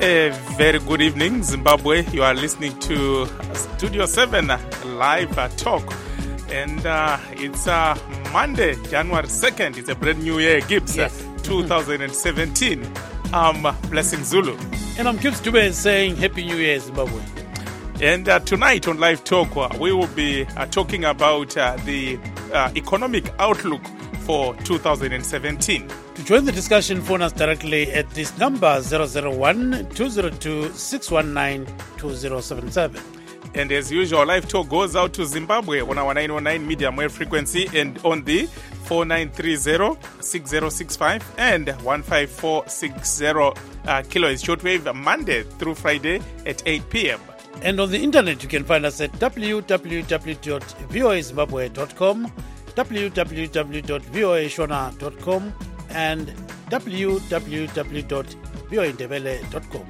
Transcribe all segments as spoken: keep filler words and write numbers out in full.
A very good evening, Zimbabwe. You are listening to Studio seven Live Talk. And uh, it's uh, Monday, January second. It's a brand new year, Gibbs, yes. twenty seventeen. I'm Blessing Zulu. And I'm Gibbs Dube saying Happy New Year, Zimbabwe. And uh, tonight on Live Talk, uh, we will be uh, talking about uh, the uh, economic outlook for two thousand seventeen. To join the discussion, phone us directly at this number zero zero one, two zero two, six one nine, two zero seven seven. And as usual, Live Talk goes out to Zimbabwe on our nine oh nine medium wave frequency and on the four nine three zero, six zero six five and one five four six zero uh, kilohertz shortwave Monday through Friday at eight p.m. And on the internet, you can find us at w w w dot v o a zimbabwe dot com, w w w dot v o a shona dot com, and w w w dot v o a ndebele dot com.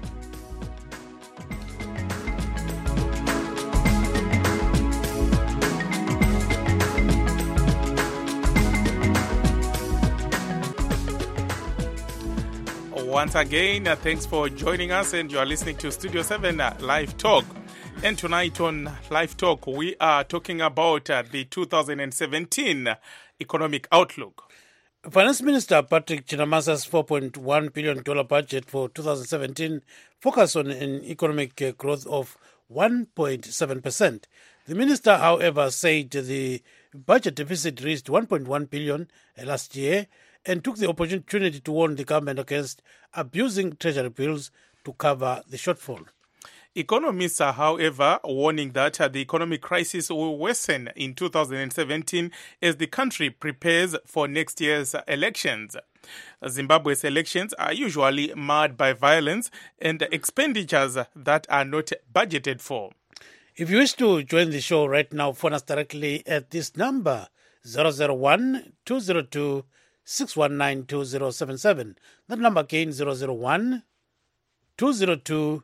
Once again, uh, thanks for joining us, and you are listening to Studio seven uh, Live Talk. And tonight on Live Talk, we are talking about uh, the two thousand seventeen economic outlook. Finance Minister Patrick Chinamasa's four point one billion dollars budget for two thousand seventeen focused on an economic uh, growth of one point seven percent. The minister, however, said the budget deficit reached one point one billion dollars last year and took the opportunity to warn the government against abusing treasury bills to cover the shortfall. Economists are, however, warning that uh, the economic crisis will worsen in two thousand seventeen as the country prepares for next year's elections. Zimbabwe's elections are usually marred by violence and expenditures that are not budgeted for. If you wish to join the show right now, phone us directly at this number, zero zero one, two zero two, six one nine, two zero seven seven. That number again, zero zero one, two zero two,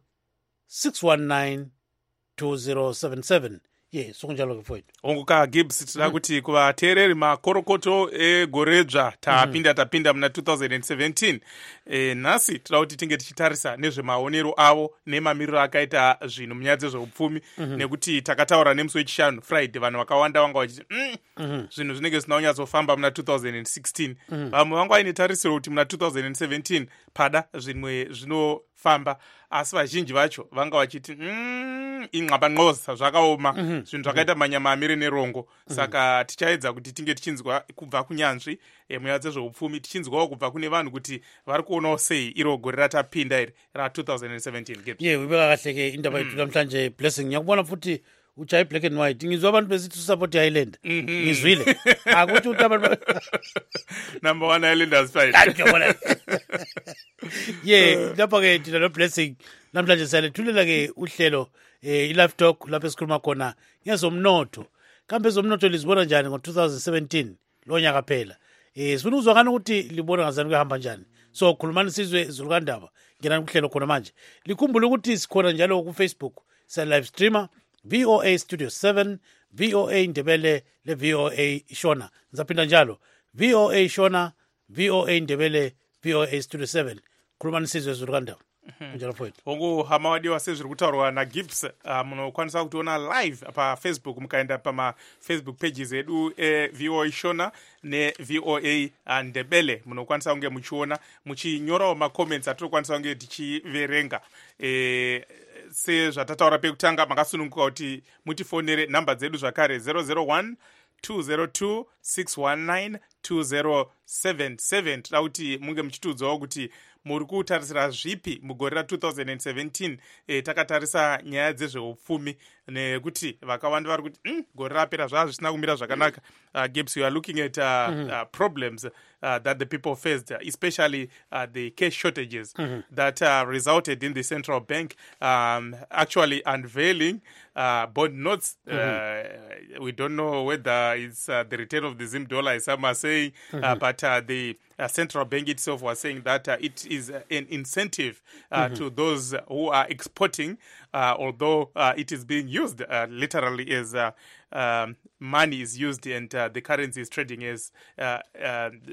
six one nine, two zero seven seven. Ye sonjalo kufoit onguka Gibbs tida kuti kuvateereri makorokoto egoredzva tapinda tapinda muna two thousand seventeen. E, nhasi tida kuti tinge tichitarisa nezvemaonero avo nemamiriro akaita zvinhu munyaya dzezveupfumi nekuti takataura nemusi wechishanu Friday vanhu vakawanda vanga vachiti mm, zvinhu zvinenge zvisina kunyatsofamba muna two thousand sixteen. Vamwe vanga vaine tarisiro kuti muna two thousand seventeen pada zvimwe zvinofamba, asi vazhinji vacho vanga vachiti mm, inxabanxoza zvakaoma zvinhu zvakaita manyama amire nerongo. Saka tichaedza kuti tinge tichinzwa kubva kunyanzvi munyaya dzezveupfumi, tichinzwawo kubva kune vanhu kuti vari kuonawo sei iro gore ratapinda iri ra two thousand seventeen. ye wibeka kahle ke indaba yethu namhlanje Blessing. Ngiyakubona futhi uchayi black and white. Ngizwa abantu besithi support Island. Ngizwile akuthi uthi abantu number one Islanders fight. ye lapha ke thina no Blessing namhlanje siyalethulela ke uhlelo eh i-Live Talk lapho esikhuluma khona ngezomnotho. Kambe ezomnotho lizibona njani ngo two thousand seventeen lo nyaka phela? Eh sifuna ukuzwakana ukuthi libona ngazani kuhamba njani. So khulumani sizwe zulukandaba ngenani kuhlelo khona manje. Likhumbule ukuthi sikhona njalo ku Facebook, sa live streamer V O A Studio seven, V O A Ndebele le V O A Shona. Nzaphinda njalo V O A Shona, V O A Ndebele, V O A Studio seven. Khulumani sizwe zulukandaba. Njalo mfowethu. Hongu hamawadi wasezviri kutaurwa naGibbs uh, munokwanisa kutiona live pa Facebook, mukaenda pama Facebook pages edu e V O A Shona ne V O A Ndebele munokwanisa kunge muchiona muchinyorawo macomments atirokwanisa kunge tichiverenga. E, sezvatataura pekutanga makasununguka kuti mutifonere namba dzedu zvakare zero zero one, two zero two, six one nine, two zero seven seven. Tida kuti munge muchitiudzawo kuti muri kutarisira zvipi mugore ra two thousand seventeen. E, takatarisa nyaya dzezveupfumi nekuti vakawanda vari kuti mm, gore rapera zvava zvisina kumira zvakanaka. uh, Gibbs, you are looking at uh, mm-hmm. uh, problems uh, that the people faced, especially uh, the cash shortages mm-hmm. that uh, resulted in the central bank um, actually unveiling uh, bond notes. Mm-hmm. uh, we don't know whether it's uh, the return of the Zim dollar, as some are saying, mm-hmm. uh, but uh, the uh, central bank itself was saying that uh, it is an incentive uh, mm-hmm. to those who are exporting, uh, although uh, it is being used uh, literally as uh, um, money is used and uh, the currency is trading as uh, uh,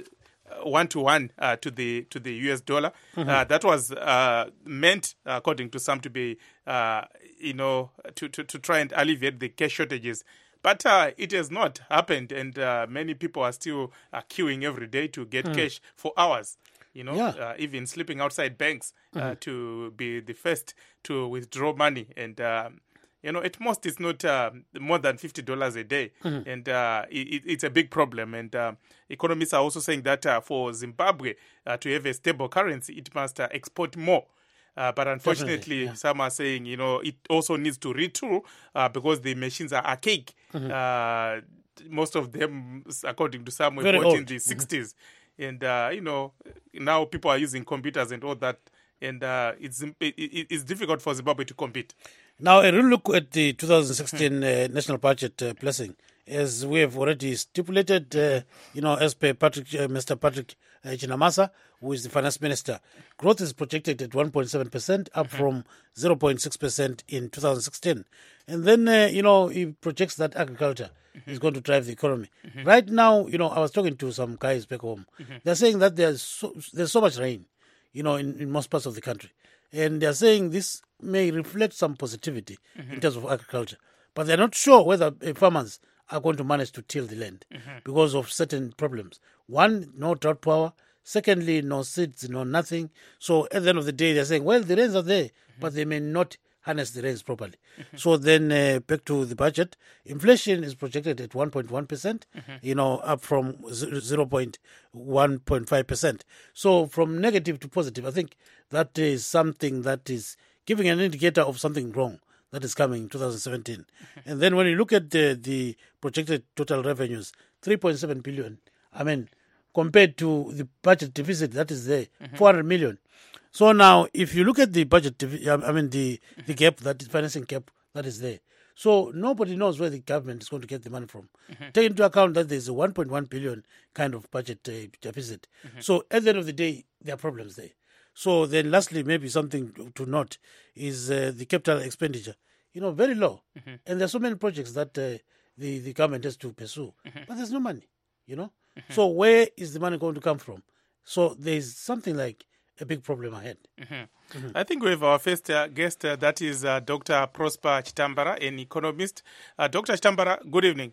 one to one uh, to the to the U S dollar. Mm-hmm. Uh, that was uh, meant, according to some, to be uh, you know to, to to try and alleviate the cash shortages. But uh, it has not happened, and uh, many people are still uh, queuing every day to get mm. cash for hours. You know, yeah. uh, even sleeping outside banks uh, mm-hmm. to be the first to withdraw money. And, um, you know, at most it's not uh, more than fifty dollars a day. Mm-hmm. And uh, it, it's a big problem. And uh, economists are also saying that uh, for Zimbabwe uh, to have a stable currency, it must uh, export more. Uh, but unfortunately, yeah. some are saying, you know, it also needs to retool uh, because the machines are archaic. Mm-hmm. Uh, most of them, according to some, were Very bought old. in the sixties. Mm-hmm. And, uh, you know, now people are using computers and all that. And uh, it's it, it's difficult for Zimbabwe to compete. Now, a real look at the two thousand sixteen uh, national budget uh, blessing, as we have already stipulated, uh, you know, as per Patrick, uh, Mister Patrick uh, Chinamasa, who is the finance minister, growth is projected at one point seven percent, up mm-hmm. from zero point six percent in two thousand sixteen. And then, uh, you know, he projects that agriculture mm-hmm. is going to drive the economy. Mm-hmm. Right now, you know, I was talking to some guys back home. Mm-hmm. They're saying that there's so, there's so much rain, you know, in, in most parts of the country. And they're saying this may reflect some positivity mm-hmm. in terms of agriculture. But they're not sure whether uh, farmers are going to manage to till the land mm-hmm. because of certain problems. One, no drought power. Secondly, no seeds, no nothing. So at the end of the day, they're saying, well, the rains are there, mm-hmm. but they may not harness the rains properly. Mm-hmm. So then uh, back to the budget, inflation is projected at one point one percent, mm-hmm. you know, up from zero point one five percent. So from negative to positive, I think that is something that is giving an indicator of something wrong that is coming in two thousand seventeen. Mm-hmm. And then when you look at the, the projected total revenues, three point seven billion, I mean, compared to the budget deficit that is there, mm-hmm. four hundred million. So now, if you look at the budget, I mean, the, the gap, that is financing gap that is there. So nobody knows where the government is going to get the money from. Mm-hmm. Take into account that there's a one point one billion kind of budget uh, deficit. Mm-hmm. So at the end of the day, there are problems there. So then lastly, maybe something to note is uh, the capital expenditure, you know, very low. Mm-hmm. And there's so many projects that uh, the, the government has to pursue. Mm-hmm. But there's no money, you know. Mm-hmm. So where is the money going to come from? So there's something like a big problem ahead. Mm-hmm. Mm-hmm. I think we have our first uh, guest, uh, that is uh, Doctor Prosper Chitambara, an economist. Uh, Doctor Chitambara, good evening.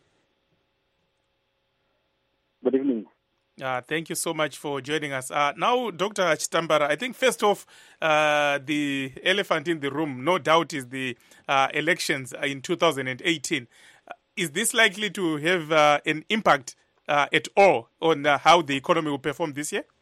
Good evening. Uh, thank you so much for joining us. Uh, now, Doctor Chitambara, I think first off, uh, the elephant in the room, no doubt, is the uh, elections in two thousand eighteen. Uh, is this likely to have uh, an impact uh, at all on uh, how the economy will perform this year?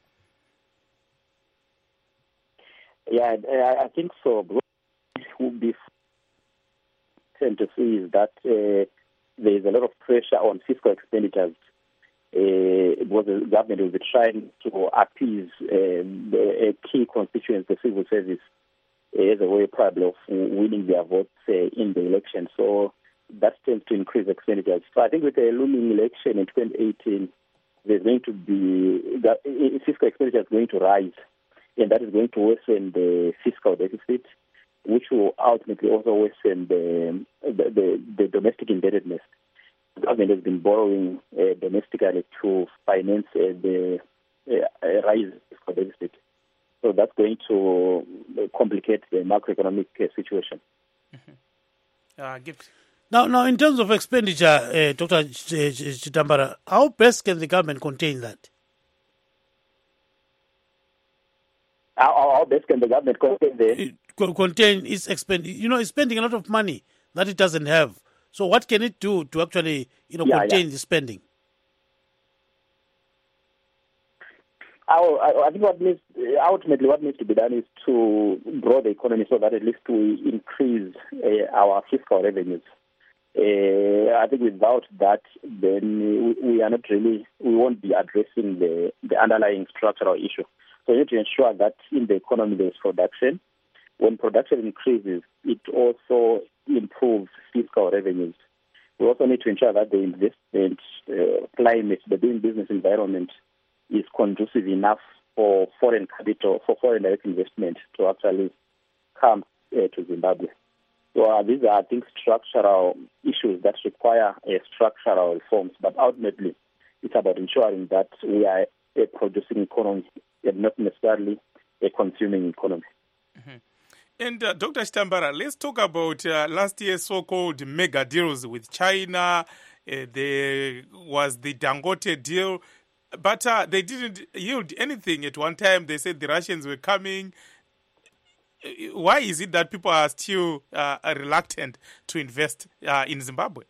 Yeah, I think so. What would be tend to see is that uh, there is a lot of pressure on fiscal expenditures. Uh, because the government will be trying to appease um, a key constituent, the civil service, uh, as a way probably of winning their votes uh, in the election. So that tends to increase expenditures. So I think with the looming election in twenty eighteen, there's going to be that fiscal expenditure is going to rise, and that is going to worsen the fiscal deficit, which will ultimately also worsen the the, the, the domestic indebtedness. The government has been borrowing uh, domestically to finance uh, the uh, rise of the deficit. So that's going to complicate the macroeconomic uh, situation. Mm-hmm. Uh, Gibbs. Now, now, in terms of expenditure, uh, Doctor Chitambara, how best can the government contain that? How, how best can the government contain the... Contain its expend, you know, it's spending a lot of money that it doesn't have. So what can it do to actually, you know, yeah, contain yeah. the spending? I, I think what needs, ultimately what needs to be done is to grow the economy so that at least we increase uh, our fiscal revenues. Uh, I think without that, then we, we are not really, we won't be addressing the, the underlying structural issue. So we need to ensure that in the economy there is production. When production increases, it also improves fiscal revenues. We also need to ensure that the investment uh, climate, the doing business environment, is conducive enough for foreign capital, for foreign direct investment to actually come uh, to Zimbabwe. So uh, these are, I think, structural issues that require uh, structural reforms. But ultimately, it's about ensuring that we are a producing economy and not necessarily a consuming economy. Mm-hmm. And uh, Doctor Chitambara, let's talk about uh, last year's so-called mega deals with China. Uh, there was the Dangote deal, but uh, they didn't yield anything. At one time, they said the Russians were coming. Why is it that people are still uh, reluctant to invest uh, in Zimbabwe?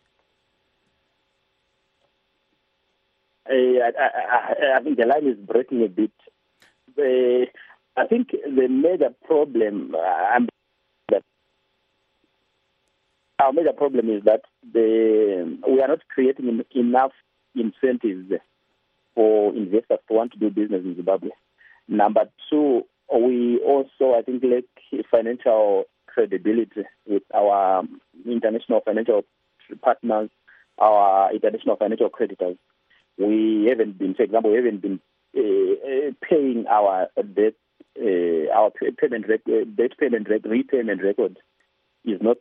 Uh, I, I, I think the line is breaking a bit. Uh, I think the major problem, uh, that our major problem is that the, we are not creating enough incentives for investors to want to do business in Zimbabwe. Number two, we also, I think, lack financial credibility with our international financial partners, our international financial creditors. We haven't been, for example, we haven't been uh, paying our debt, uh, our payment rec- debt payment rec- repayment record is not.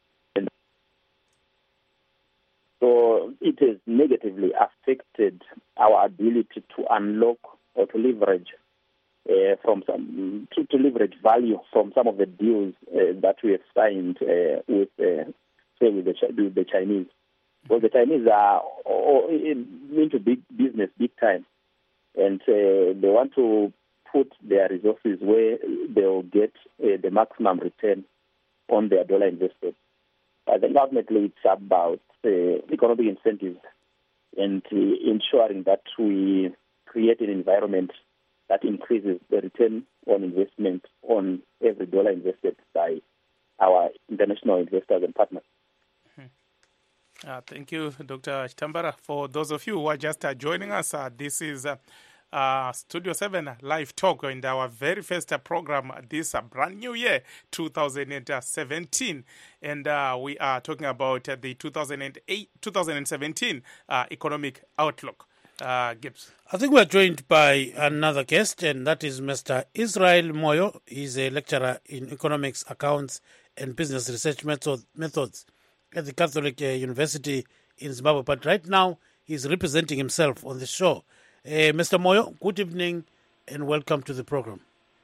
So it has negatively affected our ability to unlock or to leverage uh, from some to, to leverage value from some of the deals uh, that we have signed uh, with, uh, say, with the, with the Chinese. Well, the Chinese are into big business, big time, and uh, they want to put their resources where they'll get uh, the maximum return on their dollar invested. I think ultimately it's about uh, economic incentives and uh, ensuring that we create an environment that increases the return on investment on every dollar invested by our international investors and partners. Uh, thank you, Doctor Chitambara. For those of you who are just uh, joining us, uh, this is uh, uh, Studio seven Live Talk in our very first uh, program this uh, brand new year, two thousand seventeen. And uh, we are talking about uh, the two thousand eight, two thousand seventeen uh, economic outlook. Uh, Gibbs. I think we're joined by another guest, and that is Mister Israel Moyo. He's a lecturer in economics, accounts, and business research method, methods at the Catholic uh, University in Zimbabwe. But right now, he's representing himself on the show. Uh, Mister Moyo, good evening and welcome to the program.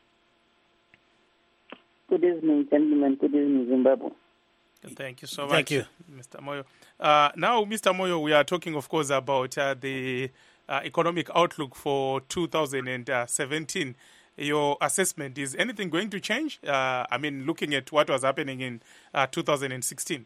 Good evening, gentlemen. Good evening, Zimbabwe. Thank you so much, Thank you, Mister Moyo. Uh, now, Mister Moyo, we are talking, of course, about uh, the uh, economic outlook for two thousand seventeen. Your assessment, is anything going to change? Uh, I mean, looking at what was happening in uh, two thousand sixteen.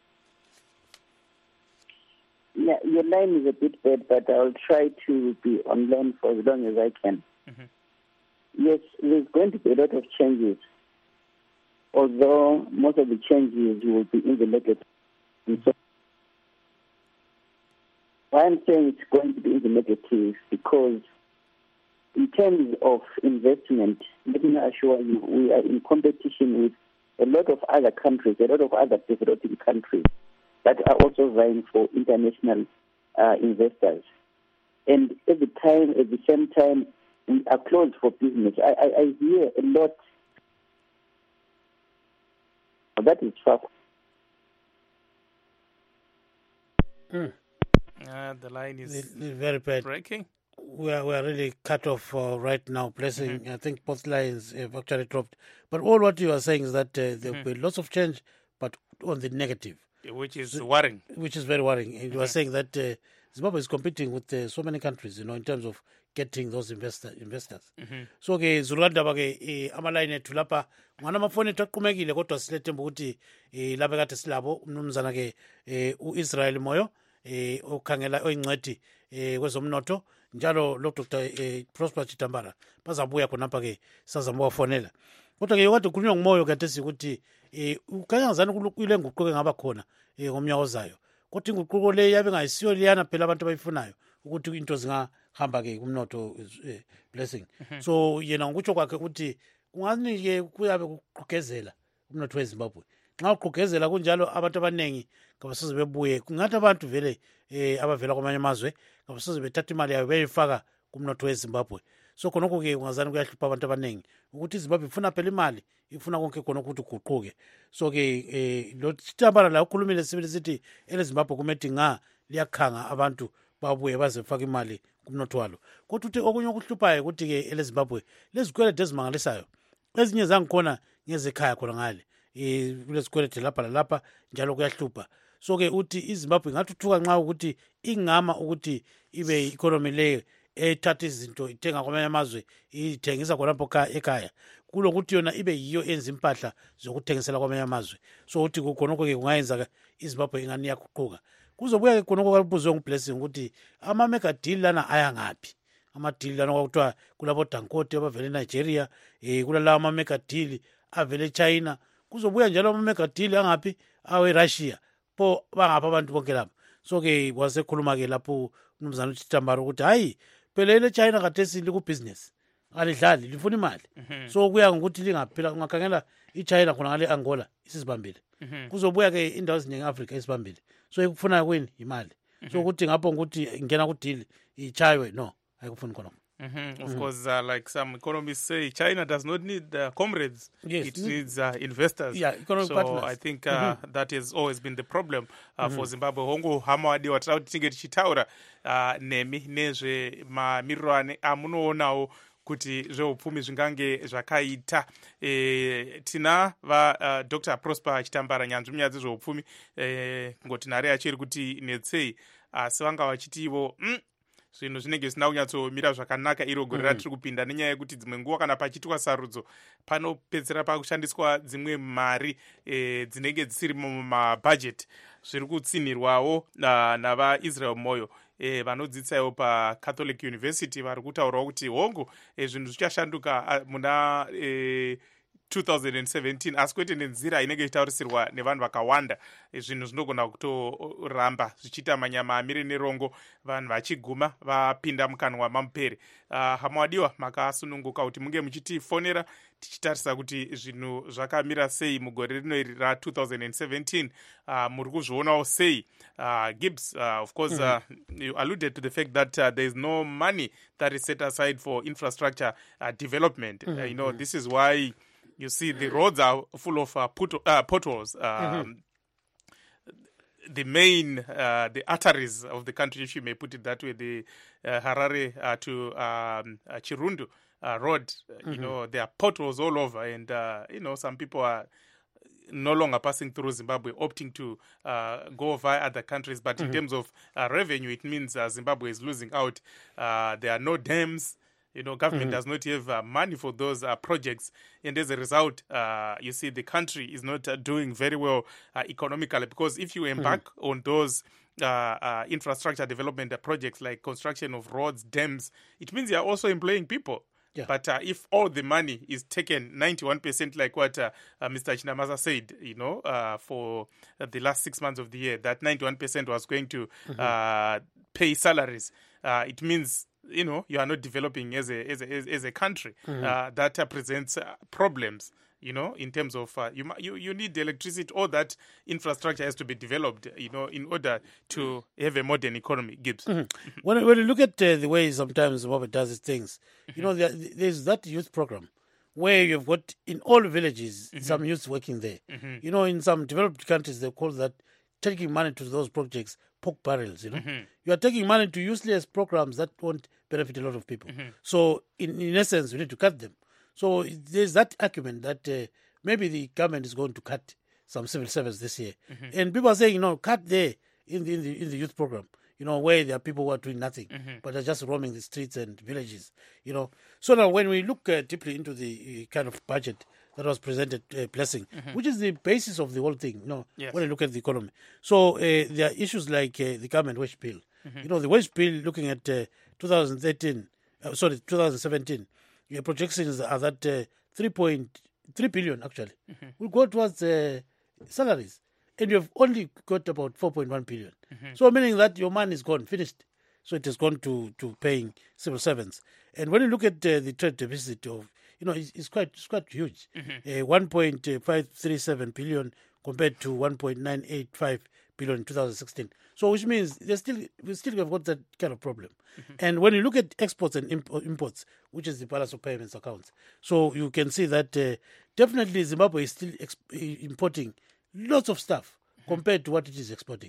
Yeah, your line is a bit bad, but I'll try to be online for as long as I can. Mm-hmm. Yes, there's going to be a lot of changes, although most of the changes will be in the negative. And so why I'm saying it's going to be in the negative because in terms of investment, let me assure you, we are in competition with a lot of other countries, a lot of other developing countries that are also vying for international uh, investors. And at the time, at the same time, we are closed for business. I, I, I hear a lot. That is tough. Mm. Uh, the line is it's very bad. breaking. We are, we are really cut off uh, right now. Blessing, mm-hmm. I think both lines have actually dropped. But all what you are saying is that uh, there will mm-hmm. be lots of change, but on the negative. Which is so, worrying. Which is very worrying. And mm-hmm. you are saying that uh, Zimbabwe is competing with uh, so many countries, you know, in terms of getting those investor, investors. Mm-hmm. So ke zulanda bake eh, amaline ethu lapha ngana amafoni ethu aqhumekile kodwa silethemba ukuthi eh, lapha kade silabo umnumzana ke eh, uIsrael Moyo eh, okhangela oyingcedi eh, kwezomnotho njalo lo Doctor eh, Prosper Chitambara bazabuya khonapha ke sazama wafonela. Kodwa ke yokade kukhulunywa ngumoyo kade sikuthi eh ukanyazana kulukile nguquke ngaba khona eh ngomnyaka ozayo. Kodwa inguquko le yabe ngayisiyo liyana phela abantu abayifunayo ukuthi into zingahamba ke kumnotho eh, Blessing. Mm-hmm. So yena ngokutsho kwakhe ukuthi kungani ke kuyabe kuqhugezela umnotho weZimbabwe. Nxa uqhugezela kunjalo abantu abanengi ngabasize bebuye kungathi abantu vele eh abavela kwamanye amazwe ngabasize bethatha imali yabo beyifaka kumnotho weZimbabwe. So khonokho ke ungazani kuyahlupha abantu abanengi ukuthi iZimbabwe ifuna phela imali ifuna konke khona ukuthi uguquke. So ke eh lo Chitambara la ukhulumile sibili sithi ele Zimbabwe kumethi nga liyakhanga abantu babuye bazefaka imali kumnotho walo. Kodwa uthi okunye okuhluphayo ukuthi ke eleZimbabwe lezikwelede ezimangalisayo ezinye zangikhona ngezekhaya khona ngale eh kulezikwelede lapha lalapha njalo kuyahlupha. So ke uthi iZimbabwe ngathuthuka nxa ukuthi ingama ukuthi ibe economy leyo ethatha izinto ithenga kwamanye amazwe ithengisa khonapho ekhaya kulokuthi yona ibe yiyo enza impahla zokuthengisela kwamanye amazwe. So uthi khonokho ke kungayenza iZimbabwe ingani yaguquka. Kuzobuya ke khonokho kalibuzwe nguBlessing ukuthi ama mega deal lana aya ngaphi. Ama deal lana kwakuthiwa kulabo Dangote abavele eNigeria eh kulalawa ama mega deal avele eChina. Kuzobuya njalo ama mega deal angaphi awe Russia po bangapha abantu bonke lapha. So ke wasekhuluma ke lapho umnumzana uThambaro ukuthi hayi phela ile China khathesi liku business alidlali lifuna imali. So kuya ngokuthi lingaphila ungakhangela iChina khona ngale Angola isizibambile. Kuzobuya ke indawo eziningi eAfrica isibambile. So ekufuna kweni imali. So ukuthi ngapho ukuthi ngena ku deal ichaywe no ayikufuni khona. Mm-hmm. Of mm-hmm. course, uh, like some economists say, China does not need uh, comrades. Yes. It needs uh, investors. Yeah, economic so partners. I think uh, mm-hmm. that has always been the problem uh, mm-hmm. for Zimbabwe. Hongo hamawadi watira kuti tinge tichitaura uh, nemi nezve mamiriro amunoonawo kuti zveupfumi zvingange zvakaita. E, tina va uh, Doctor Prosper Chitambara nyanzvi munyaya dzezveupfumi e, ngoti nhare yachiri kuti netsei asi vanga vachitivo mm, zvinhu zvinenge zvisina kunyatsomira zvakanaka iro gore ratiri kupinda nenyaya yekuti dzimwe nguva kana pachiitwa sarudzo panopedzera pakushandiswa dzimwe mari e, dzinenge dzisiri mumabhajeti zviri kutsinhirwawo navaisrael moyo e, vanodzidzisawo paCatholic University vari kutaurawo kuti hongu e, zvinhu zvichashanduka muna e, two thousand seventeen asi kwete nenzira inenge ichitaurisirwa nevanhu vakawanda. Zvinhu zvinogona kutoramba zvichiita manyama amire nerongo vanhu vachiguma vapinda mukanwa mamupere. Uh, hamawadiwa makasununguka kuti munge muchitifonera tichitarisa kuti zvinhu zvakamira sei mugore rino iri ra two thousand seventeen. Uh, muri kuzvionawo sei? Uh, Gibbs, uh, of course, mm-hmm. uh, you alluded to the fact that uh, there is no money that is set aside for infrastructure uh, development. Mm-hmm. Uh, you know, this is why you see the roads are full of uh, put, uh, potholes. Um, mm-hmm. The main, uh, the arteries of the country, if you may put it that way, the uh, Harare uh, to um, uh, Chirundu uh, road, mm-hmm. you know, there are potholes all over. And, uh, you know, some people are no longer passing through Zimbabwe, opting to uh, go via other countries. But mm-hmm. in terms of uh, revenue, it means uh, Zimbabwe is losing out. Uh, there are no dams. You know, government mm-hmm. does not have uh, money for those uh, projects. And as a result, uh, you see the country is not uh, doing very well uh, economically. Because if you embark mm-hmm. on those uh, uh, infrastructure development uh, projects like construction of roads, dams, it means you are also employing people. Yeah. But uh, if all the money is taken, ninety-one percent like what uh, uh, Mister Chinamaza said, you know, uh, for uh, the last six months of the year, that ninety-one percent was going to mm-hmm. uh, pay salaries. Uh, it means, you know, you are not developing as a as a, as a country. Mm-hmm. Uh, that uh, presents uh, problems, you know, in terms of uh, you, you you need electricity. All that infrastructure has to be developed, you know, in order to have a modern economy. Gibbs. Mm-hmm. when, when you look at uh, the way sometimes Zimbabwe does its things, you know, there, there's that youth program where you've got in all villages mm-hmm. some youth working there. Mm-hmm. You know, in some developed countries, they call that taking money to those projects pork barrels, you know. Mm-hmm. You are taking money to useless programs that won't benefit a lot of people. Mm-hmm. So, in, in essence, you need to cut them. So, there's that argument that uh, maybe the government is going to cut some civil service this year. Mm-hmm. And people are saying, you know, cut there in the, in the, in the youth program, you know, where there are people who are doing nothing, mm-hmm. but are just roaming the streets and villages, you know. So now when we look uh, deeply into the uh, kind of budget that was presented, uh, Blessing, mm-hmm. which is the basis of the whole thing, you know, yes. when you look at the economy. So uh, there are issues like uh, the government wage bill. Mm-hmm. You know, the wage bill looking at uh, twenty thirteen, uh, sorry, twenty seventeen, your projections are that uh, three point three billion actually mm-hmm. will go towards uh, salaries. And you have only got about four point one billion. Mm-hmm. So meaning that your money is gone, finished. So it has gone to, to paying civil servants. And when you look at uh, the trade deficit of, you know, it's, it's quite it's quite huge. Mm-hmm. Uh, one point five three seven billion compared to one point nine eight five billion in two thousand sixteen. So which means they still we still have got that kind of problem. Mm-hmm. And when you look at exports and imp- imports, which is the balance of payments accounts, so you can see that uh, definitely Zimbabwe is still exp- importing lots of stuff mm-hmm. compared to what it is exporting.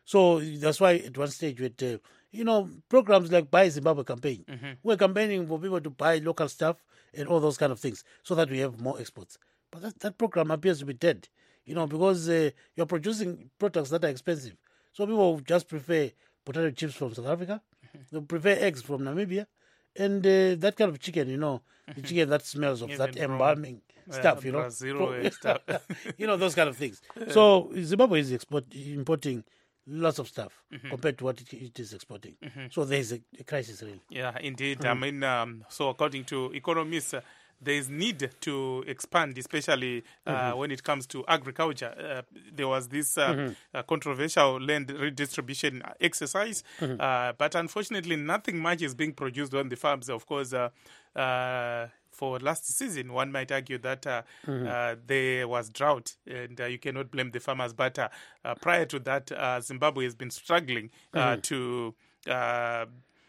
So that's why at one stage with, uh, you know, programs like Buy Zimbabwe campaign, Mm-hmm. we're campaigning for people to buy local stuff and all those kind of things so that we have more exports. But that, that program appears to be dead, you know, because uh, you're producing products that are expensive. So people just prefer potato chips from South Africa. They prefer eggs from Namibia. And uh, that kind of chicken, you know, the chicken that smells of Even that from, embalming uh, stuff, you know. Brazil and stuff. You know, those kind of things. So Zimbabwe is export, importing lots of stuff compared to what it, it is exporting. So there is a, a crisis, really. Yeah, indeed. I mean, um, so according to economists, uh, there is need to expand, especially uh, mm-hmm. when it comes to agriculture. Uh, there was this uh, mm-hmm. uh, controversial land redistribution exercise, mm-hmm. uh, but unfortunately, nothing much is being produced on the farms. Of course, uh, uh, for last season, one might argue that uh, mm-hmm. uh, there was drought, and uh, you cannot blame the farmers. But uh, uh, prior to that, uh, Zimbabwe has been struggling uh, mm-hmm. to Uh,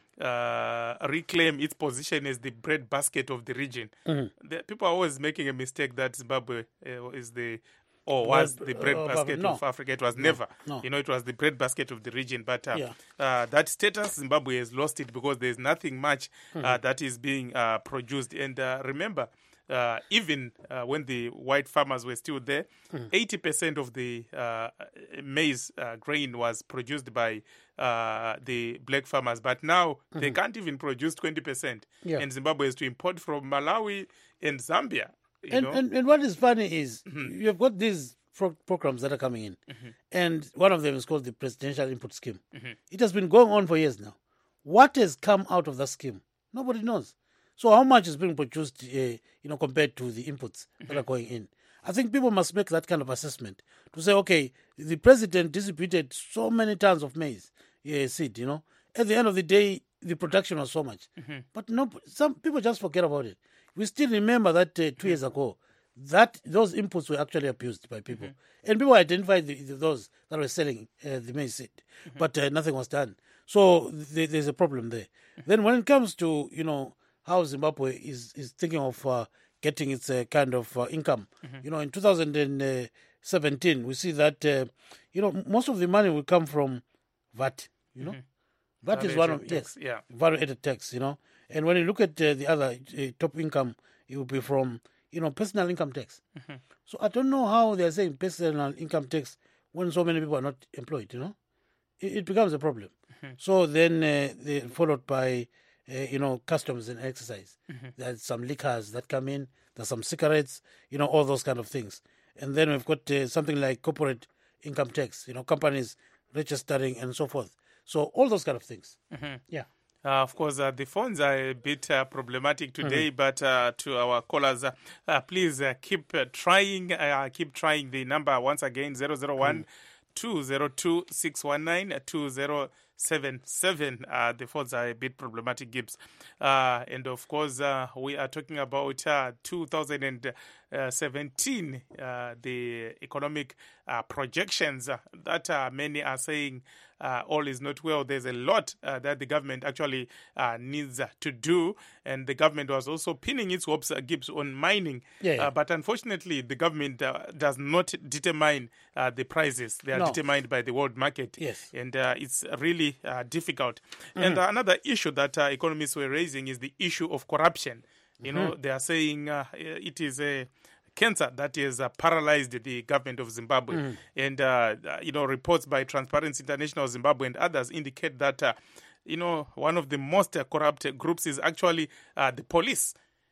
uh, reclaim its position as the breadbasket of the region. Mm-hmm. The, people are always making a mistake that Zimbabwe uh, is the or was the breadbasket uh, no. of Africa. It was no. never. No. You know, it was the breadbasket of the region. But uh, yeah. uh, that status, Zimbabwe has lost it because there's nothing much mm-hmm. uh, that is being uh, produced. And uh, remember, Uh, even uh, when the white farmers were still there, mm. eighty percent of the uh, maize uh, grain was produced by uh, the black farmers. But now mm-hmm. they can't even produce twenty percent. Yeah. And Zimbabwe has to import from Malawi and Zambia. You and, know? And, and what is funny is mm-hmm. you have got these pro- programs that are coming in. Mm-hmm. And one of them is called the Presidential Input Scheme. Mm-hmm. It has been going on for years now. What has come out of that scheme? Nobody knows. So how much is being produced, uh, you know, compared to the inputs mm-hmm. that are going in? I think people must make that kind of assessment to say, okay, the president distributed so many tons of maize uh, seed, you know. At the end of the day, the production was so much. Mm-hmm. But no, some people just forget about it. We still remember that uh, two mm-hmm. years ago, that those inputs were actually abused by people. Mm-hmm. And people identified the, the, those that were selling uh, the maize seed. Mm-hmm. But uh, nothing was done. So th- there's a problem there. Mm-hmm. Then when it comes to, you know, how Zimbabwe is, is thinking of uh, getting its uh, kind of uh, income. Mm-hmm. You know, in two thousand seventeen, we see that, uh, you know, most of the money will come from V A T, you know. Mm-hmm. V A T is one of, yes, yeah. value-added tax, you know. And when you look at uh, the other uh, top income, it will be from, you know, personal income tax. Mm-hmm. So I don't know how they are saying personal income tax when so many people are not employed, you know. It, it becomes a problem. Mm-hmm. So then uh, they followed by... Uh, you know, customs and exercise. Mm-hmm. There's some liquors that come in. There's some cigarettes, you know, all those kind of things. And then we've got uh, something like corporate income tax, you know, companies registering and so forth. So all those kind of things. Mm-hmm. Yeah. Uh, of course, uh, the phones are a bit uh, problematic today, mm-hmm. but uh, to our callers, uh, uh, please uh, keep uh, trying. Uh, keep trying the number once again, zero zero one two zero two six one nine two zero seven seven. Uh, the phones are a bit problematic, Gibbs. Uh, and of course, uh, we are talking about uh, two thousand seventeen, uh, the economic uh, projections uh, that uh, many are saying uh, all is not well. There's a lot uh, that the government actually uh, needs uh, to do. And the government was also pinning its hopes, uh, Gibbs, on mining. Yeah, yeah. Uh, but unfortunately, the government uh, does not determine uh, the prices. They are no. determined by the world market. Yes. And uh, it's really uh, difficult. Mm-hmm. And uh, another issue that uh, economists were raising is the issue of corruption. You mm-hmm. know, they are saying uh, it is a cancer that has uh, paralyzed the government of Zimbabwe. Mm-hmm. And, uh, you know, reports by Transparency International Zimbabwe and others indicate that, uh, you know, one of the most uh, corrupt groups is actually uh, the police.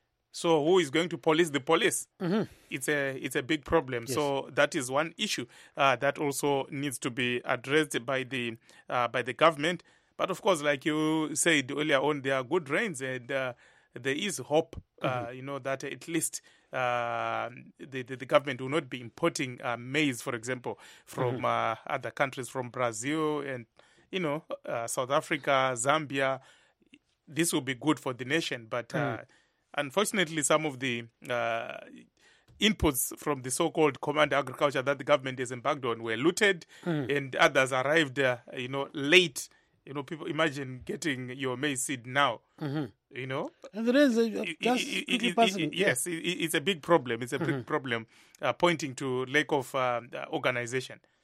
So who is going to police the police? Mm-hmm. It's a it's a big problem. Yes. So that is one issue uh, that also needs to be addressed by the uh, by the government. But of course, like you said earlier on, there are good rains and uh, there is hope. Mm-hmm. Uh, you know that at least uh, the, the the government will not be importing uh, maize, for example, from mm-hmm. uh, other countries, from Brazil and you know uh, South Africa, Zambia. This will be good for the nation, but. Uh, mm. Unfortunately, some of the uh, inputs from the so-called command agriculture that the government has embarked on were looted, mm. and others arrived, uh, you know, late. You know, people imagine getting your maize seed now. Mm-hmm. You know, and there is a, just it, it, it, passing, it, yes, yeah. it, it's a big problem. It's a mm-hmm. big problem, uh, pointing to lack of uh, organization.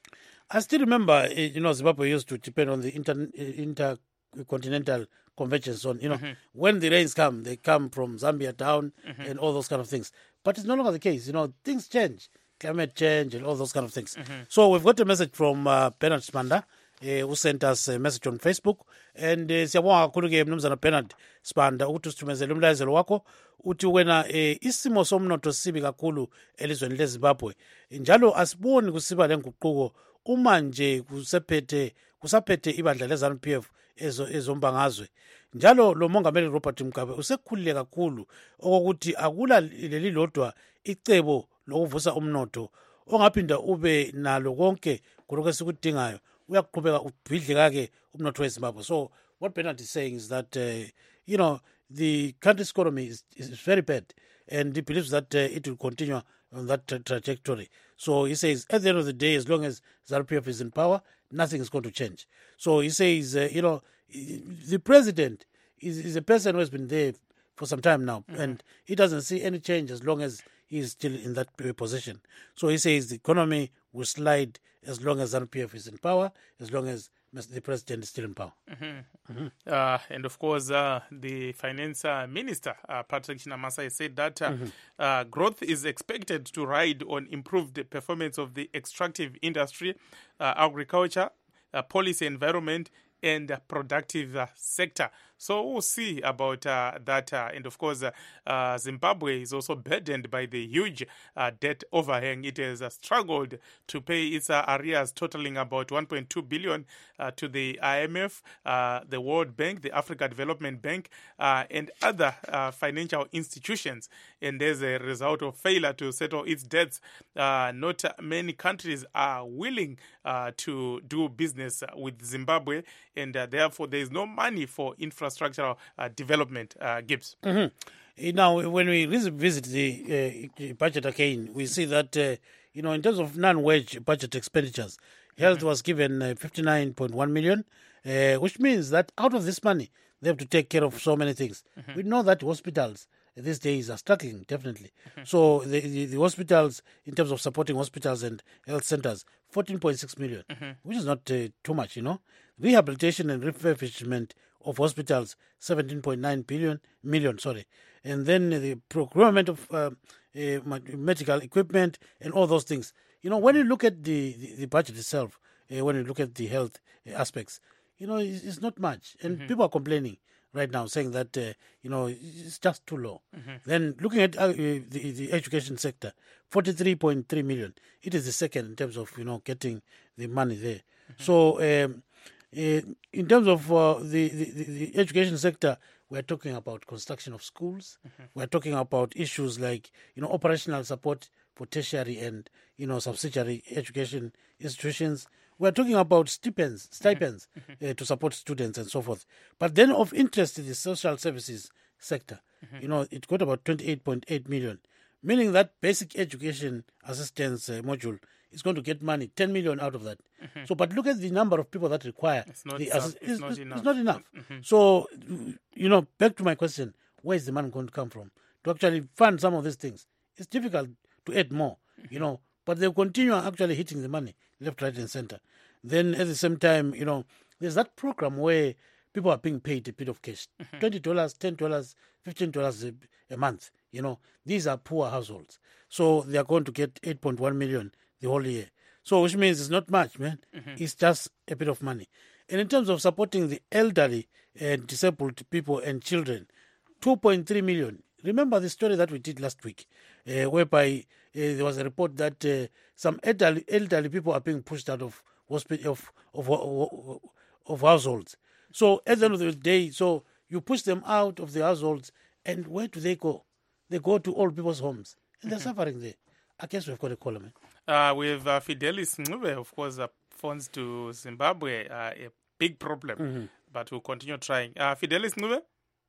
I still remember, eh, you know, Zimbabwe used to depend on the inter, intercontinental convergence zone. You know, Mm-hmm. when the rains come, they come from Zambia down Mm-hmm. and all those kind of things. But it's no longer the case. You know, things change, climate change and all those kind of things. Mm-hmm. So we've got a message from uh, Bernard Spanda, uh, who sent us a message on Facebook. And uh, siyabonga kakhulu ke mnumzana Bernard Spanda ukuthi usithumezele umlayezelo wakho uthi wena eh, isimo somnotho sibi kakhulu elizweni leZimbabwe njalo asiboni kusiba lenguquko uma nje kusephethe kusaphethe ibandla leZANU P F ezo ezombangazwe njalo lo mongameli Robert Mugabe usekhulile kakhulu okokuthi akula leli lodwa icebo lokuvusa umnotho ongaphinda ube nalo konke kuloko esikudingayo uyaqhubeka ubhidle kake umnotho weZimbabwe. So what Bernard is saying is that uh, you know the country's economy is, is very bad and he believes that uh, it will continue on that tra- trajectory. So he says at the end of the day, as long as ZANU P F is in power, nothing is going to change. So he says uh, you know the president is, is a person who has been there for some time now, mm-hmm. and he doesn't see any change as long as he is still in that position. So he says the economy will slide as long as ZANU P F is in power, as long as the president is still in power. Mm-hmm. Mm-hmm. Uh, and of course, uh, the finance uh, minister, uh, Patrick Chinamasa, said that uh, mm-hmm. uh, growth is expected to ride on improved performance of the extractive industry, uh, agriculture, uh, policy, environment, and uh, productive uh, sector. So we'll see about uh, that. Uh, and of course, uh, uh, Zimbabwe is also burdened by the huge uh, debt overhang. It has uh, struggled to pay its uh, arrears, totaling about one point two billion dollars uh, to the I M F, uh, the World Bank, the Africa Development Bank, uh, and other uh, financial institutions. And as a result of failure to settle its debts, uh, not many countries are willing uh, to do business with Zimbabwe, and uh, therefore there is no money for infrastructure. Structural uh, development, uh, Gibbs. Mm-hmm. Now, when we visit the uh, budget again, we see that, uh, you know, in terms of non-wage budget expenditures, health mm-hmm. was given uh, fifty-nine point one million, uh, which means that out of this money, they have to take care of so many things. Mm-hmm. We know that hospitals these days are struggling, definitely. Mm-hmm. So the, the, the hospitals, in terms of supporting hospitals and health centers, fourteen point six million, mm-hmm. which is not uh, too much, you know. Rehabilitation and refurbishment of hospitals, seventeen point nine billion million, sorry. And then the procurement of uh, uh, medical equipment and all those things. You know, when you look at the, the, the budget itself, uh, when you look at the health uh, aspects, you know, it's, it's not much. And mm-hmm. people are complaining right now, saying that, uh, you know, it's just too low. Mm-hmm. Then looking at uh, the, the education sector, forty-three point three million. It is the second in terms of, you know, getting the money there. Mm-hmm. So, um, Uh, in terms of uh, the, the, the education sector, we're talking about construction of schools. Mm-hmm. We're talking about issues like, you know, operational support for tertiary and, you know, subsidiary education institutions. We're talking about stipends, stipends mm-hmm. uh, to support students and so forth. But then of interest in the social services sector, mm-hmm. you know, it got about twenty-eight point eight million, meaning that basic education assistance uh, module is going to get money, ten million out of that. Mm-hmm. So, but look at the number of people that require. It's not, the assist- it's, it's not it's, enough. It's not enough. Mm-hmm. So, you know, back to my question, where is the money going to come from to actually fund some of these things? It's difficult to add more, mm-hmm. you know, but they'll continue actually hitting the money left, right, and center. Then at the same time, you know, there's that program where people are being paid a bit of cash, mm-hmm. twenty dollars, ten dollars, fifteen dollars a, a month. You know, these are poor households. So they are going to get eight point one million the whole year. So which means it's not much, man. Mm-hmm. It's just a bit of money. And in terms of supporting the elderly and disabled people and children, two point three million. Remember the story that we did last week, uh, whereby uh, there was a report that uh, some elderly, elderly people are being pushed out of hospital of, of of of households. So at the end of the day, so you push them out of the households, and where do they go? They go to old people's homes, and they're mm-hmm. suffering there. I guess we've got a caller, man. Uh, with uh, Fidelis Ncube, of course, uh, funds to Zimbabwe are a big problem, mm-hmm. but we'll continue trying. Uh, Fidelis Ncube?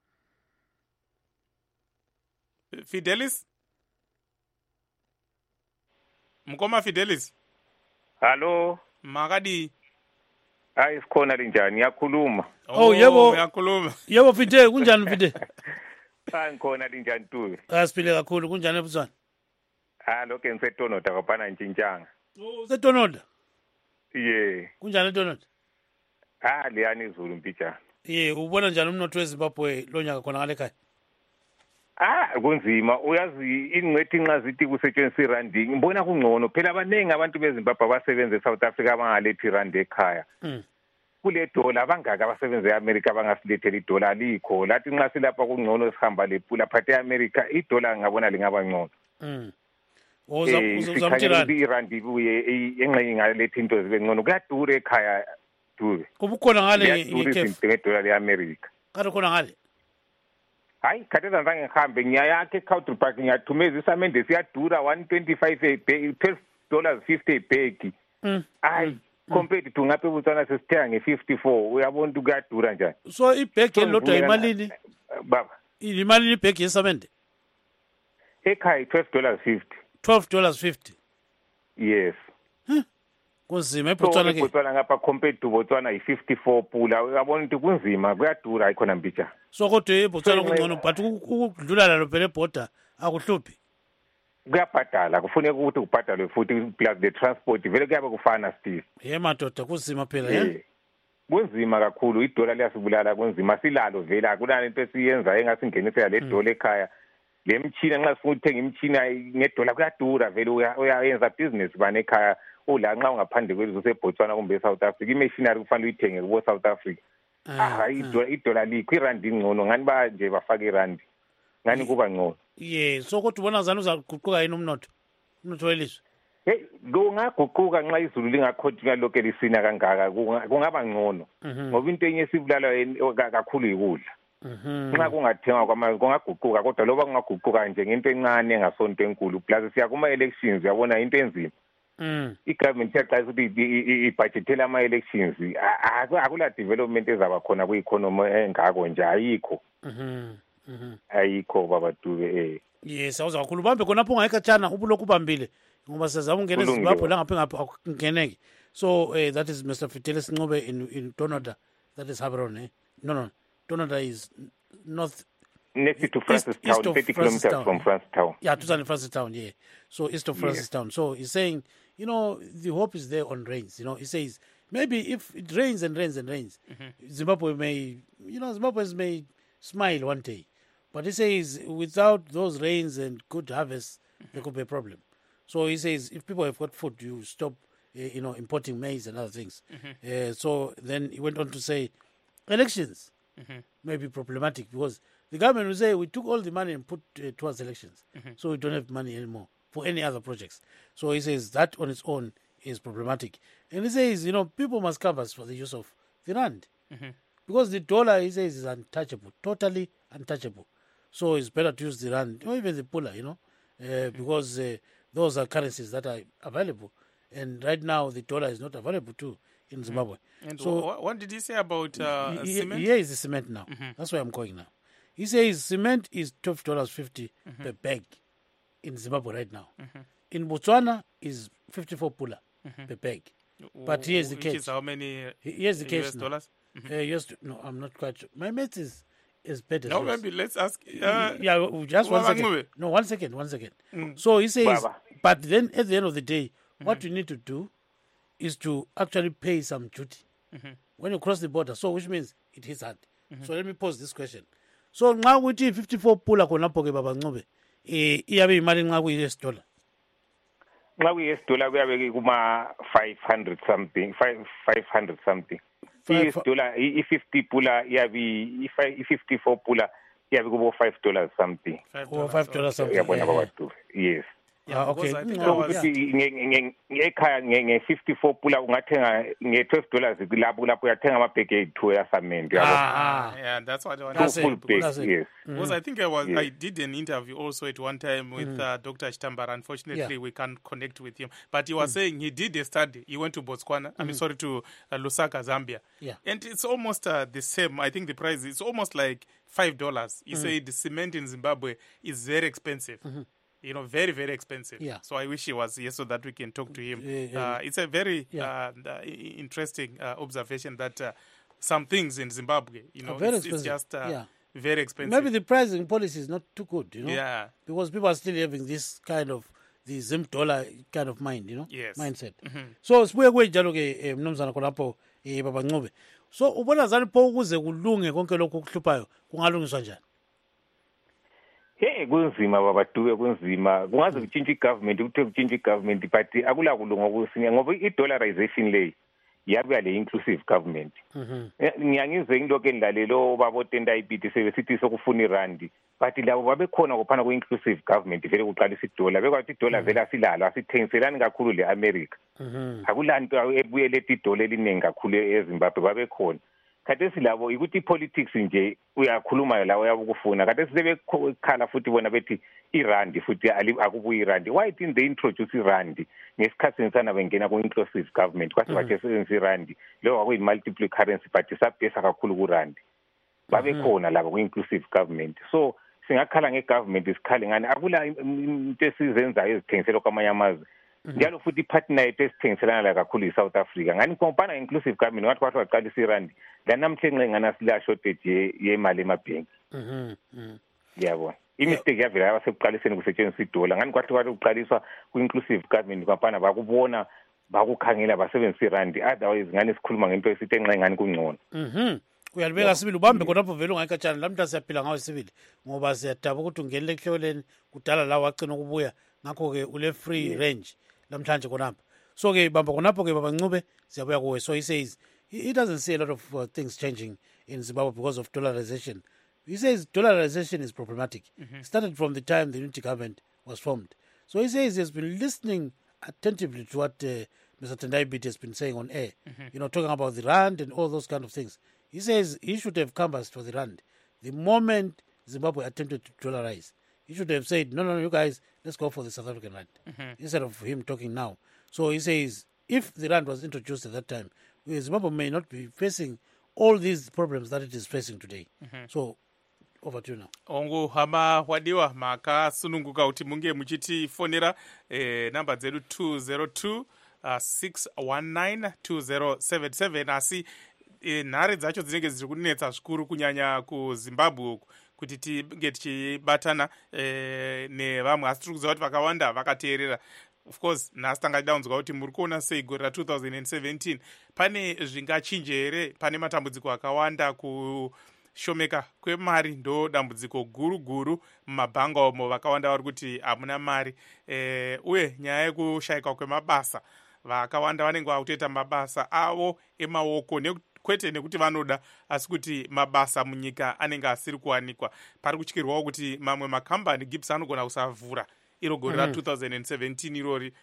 Fidelis? Mkoma Fidelis? Hello? Magadi? Hayi sikhona linjani yakhuluma. Oh yebo yakhuluma. Yebo Fide kunjani Fide? Hayi ngikhona linjani tu. Asiphile kakhulu kunjani ebuzwana? Ah lokho ngisetonoda kaphana ntshintshanga. Oh setonoda. ye kunjani Donald? ah liyani izulu mpitshana Ye ubona njani umnotho weZimbabwe lo nyaka khona ngale ekhaya? ah kunzima uyazi ingcwethi nxa zithi kusetshenziswa irandi ngibona kungcono phela abaningi abantu beZimbabwe abasebenza eSouth Africa abangalethi irandi ekhaya Mm. kule dola abangaka abasebenza eAmerica abangasilethela idola alikho lathi nxa silapha kungcono sihamba lepula phathe eAmerica idola ngabona lingaba ngcono Mm. Uza uzamthirani? irandi ibuye engxenye ngalethi into zibe ngcono kuyadura ekhaya dube Kubukhona ngale kuyadura ngeKF. izinto ngedola leAmerica Kade khona ngale. hayi khatheza ngizange ngihambe ngiyayakhe eCountry Park ngiyathumeza isamende siyadura one twenty-five a bag twelve dollars fifty a bag Mm. hayi compared to ngapha eBotswana sesithenga nge-fifty-four uyabona ukuthi kuyadura njani So ibhegi elilodwa imalini? baba Imalini ibhegi yesamende? ekhaya twelve dollars fifty twelve dollars fifty. yes Kunzima so eBotswana ke. eBotswana ngapha compared to Botswana yi-fifty-four pula uyabona ukuthi kunzima kuyadura hayi khona mpitshana So kodwa eBotswana So, kungcono but ukudlula lalo phela eborder akuhluphi. kuyabhadala kufuneka ukuthi kubhadalwe futhi plus the transport vele kuyabe kufana still Ye madoda kunzima phela ye. Eh, kunzima kakhulu idola liyasibulala kunzima silalo vele akunani into esiyenza engasingenisela le dola ekhaya le mchina nxa sifuna ukuthenga imchina ngedola kuyadura vele uya- uyayenza business bani ekhaya ula nxa ungaphandle kwelizwe useBotswana kumbe eSouth Africa imachinery kufanele uyithenge kubo South Africa ah hayi idola idola likho irandi ingcono ngani ba nje bafaka irandi ngani kuba ngcono Ye so kodwa ubona zani uzaguquka yini umnotho? Umnotho welizwe. hey kungaguquka nxa izulu lingakhontinua lokho lisina kangaka kunga- kungaba ngcono ngoba into enye esibulala yeni- ka- kakhulu yikudla Mhm. nxa kungathengwa kwamazwe kungaguquka kodwa loba kungaguquka nje ngento encane engasonto enkulu plus siya kuma-elections uyabona into enzima Mm. i-government iyaxayisa ukuthi i- i- ibhajethele ama-elections A- aku- akula development ezaba khona kwi-economy engako nje ayikho Mhm. Mhm. ayikho babadube eh Yes awuza kakhulu ubambe khonapho ungayikhatshana ubulokhu ubambile ngoba sizama ungena Kulungile, eZimbabwe baba. la ngapha ngapha akungeneki. So uh, that is Mister Fitele Sincobe in in Donoda. That is Habron eh? No no. Donoda is north next to East- Francis east Town of thirty kilometers Francistown, from eh? France Town Yeah, to San Francis Town, yeah. So east of Francis Town. So he's saying, you know, the hope is there on rains. You know, he says maybe if it rains and rains and rains, Zimbabwe may, you know, Zimbabweans may smile one day. But he says without those rains and good harvests, there could be a problem. So he says if people have got food, you stop, uh, you know, importing maize and other things. Uh, so then he went on to say elections may be problematic because the government will say we took all the money and put uh, towards elections, so we don't have money anymore for any other projects. So he says that on its own is problematic. And he says, you know, people must cover for the use of the rand because the dollar, he says, is untouchable, totally untouchable. So it's better to use the rand or even the pula, you know, uh, because uh, those are currencies that are available. And right now, the dollar is not available too in Zimbabwe. And so wha- what did he say about uh, he- cement? Here is the cement now. That's where I'm going now. He says cement is twelve dollars fifty per bag in Zimbabwe right now. In Botswana is fifty-four pula per bag. But here's the Which catch. is how many He- Here's the U case S now. dollars? Uh, yes, no, I'm not quite sure. My mate is is better. No, maybe let's ask. Uh, yeah, w- just one Baba second. Ncube. No, one second, one second. So he says, Baba. but then at the end of the day, what you need to do is to actually pay some duty when you cross the border. So which means it hits hard. So let me pose this question. So now with fifty-four pula khonapho ke baba Ncube, eh iyabe imali nxa kuyi U S dollar. nxa kuyi-U S dollar kuyabe kuma-five hundred something five five hundred something Five- i-U S dollar i- i-fifty pula iyabe i- i- i-fifty-four pula iyabe kubo-five dollars something Or five dollars something. uyabona Yeah, babadube yes yeah, okay. because I think Mm, I so was- yeah. ukuthi nge- nge- nge- ekhaya nge- nge-fifty-four pula ungathenga nge-twelve dollars lapho lapho uyathenga amabhege ayi-two yasamende uyabo Ah, yeah, that's what I wanted That's to it. say. full Because, bag That's it. yes because I think I was Yeah. I did an interview also at one time with uh, Doctor Chitambara. Unfortunately, Yeah. we can't connect with him. But he was saying he did a study. He went to Botswana. I mean, sorry, to uh, Lusaka, Zambia. Yeah. And it's almost uh, the same. I think the price is almost like five dollars. He said the cement in Zimbabwe is very expensive. You know, very, very expensive. Yeah. So I wish he was here so that we can talk to him. Yeah, yeah. Uh, it's a very Yeah. uh, uh, i- interesting uh, observation that uh, some things in Zimbabwe, you know, very it's, it's expensive. just uh, Yeah. very expensive. Maybe the pricing policy is not too good, you know. Yeah. Because people are still having this kind of the Zim dollar kind of mind, you know, Yes. mindset. Mhm. So sibuye kwenjalo ke eh, mnumzana khonapho eh, baba Ncube. So ubona zani pho ukuze kulunge konke lokhu okuhluphayo kungalungiswa njani? Hey kunzima baba Dube kunzima kungaze kutshintshe igovernment kuthe kutshintshe igovernment but akula kulunga kusinya ngoba i-dollarization le yabuya le inclusive government. Ngiyangizwe into engilalelo babo tenda ibiti sebesithi sokufuna irandi but labo babekhona kophana ku-inclusive government vele kuqalisa idollar bekwathi idollar vele asilalo asithengiselani kakhulu le-America. Akulanto ebuye lethi idollar eliningi kakhulu eZimbabwe babekhona. Khathesi labo ikuthi i-politics nje uyakhuluma la uyabukufuna khathesi sebekhala futhi bona bethi irandi futhi akubuyi irandi. Why didn't they introduce irandi ngesikhathi sana bengena ku-inclusive government kwase bathe sebenzisa irandi leyo kwakuyi-multiple currency but isabhesa kakhulu kurandi babekhona laba ku-inclusive government. So singakhala nge-government sikhale ngani akula into esizenzayo ezithengisela kwamanye amazwe njalo futhi ipartner yethu esithengiselana la kakhulu i-South Africa ngani kompana inclusive government ngathi kwathi waqalisa irandi la namhlanje ngana sila shortage yemali emabhenki. Yabona imistake yavela yabasekuqaliseni kusetshenziswa idola ngani kwathi kwathi uqaliswa ku-inclusive government kwampana bakubona bakukhangela basebenzisa irandi otherwise ngani sikhuluma ngento esithi enxa ngani kungcono. Mhm. Uyalibeka sibili ubambe khonapho vele ungayikatshana lamhla siyaphila ngawo sibili ngoba siyadaba ukuthi ungenele ehloleni kudala la wagcina ukubuya ngakho ke ule free range lamhlanje khonapho. So ke bamba khonapho ke baba Ncube siyabuya kuwe. So he says he, he doesn't see a lot of uh, things changing in Zimbabwe because of dollarization. He says dollarization is problematic. Mm-hmm. Started from the time the unity government was formed. So he says he has been listening attentively to what uh, Mister Tendai Biti has been saying on air, mm-hmm. you know, talking about the rand and all those kind of things. He says he should have canvassed for the rand. The moment Zimbabwe attempted to dollarize, he should have said, no, no, no, you guys, let's go for the South African rand, mm-hmm. instead of him talking now. So he says, if the rand was introduced at that time, Zimbabwe may not be facing all these problems that it is facing today. Mm-hmm. So, over to you now. Ongu hama wadiwa makasununguka kuti munge muchitifonera eh, namba dzedu two zero two six one nine two zero seven seven asi eh, nhare dzacho dzinenge dziri kunetsa zvikuru kunyanya kuZimbabwe uku kuti tinge tichibatana eh, nevamwe asi tiri kuziva kuti vakawanda vakateerera. Of course nhasi tangadaudzwa kuti muri kuona sei gore ra two thousand seventeen pane zvingachinje here, pane matambudziko akawanda ku shomeka kwemari ndo dambudziko guru guru mumabhanga umo vakawanda vari kuti hamuna mari e, uye nyaya yekushayika kwemabasa vakawanda vanenge vakutoita mabasa avo emaoko ne, kwete nekuti vanoda asi kuti mabasa munyika anenge asiri kuwanikwa. Pari kutyirwawo kuti mamwe makambani Gibbs anogona kusavhura iro gore ra two thousand seventeen irori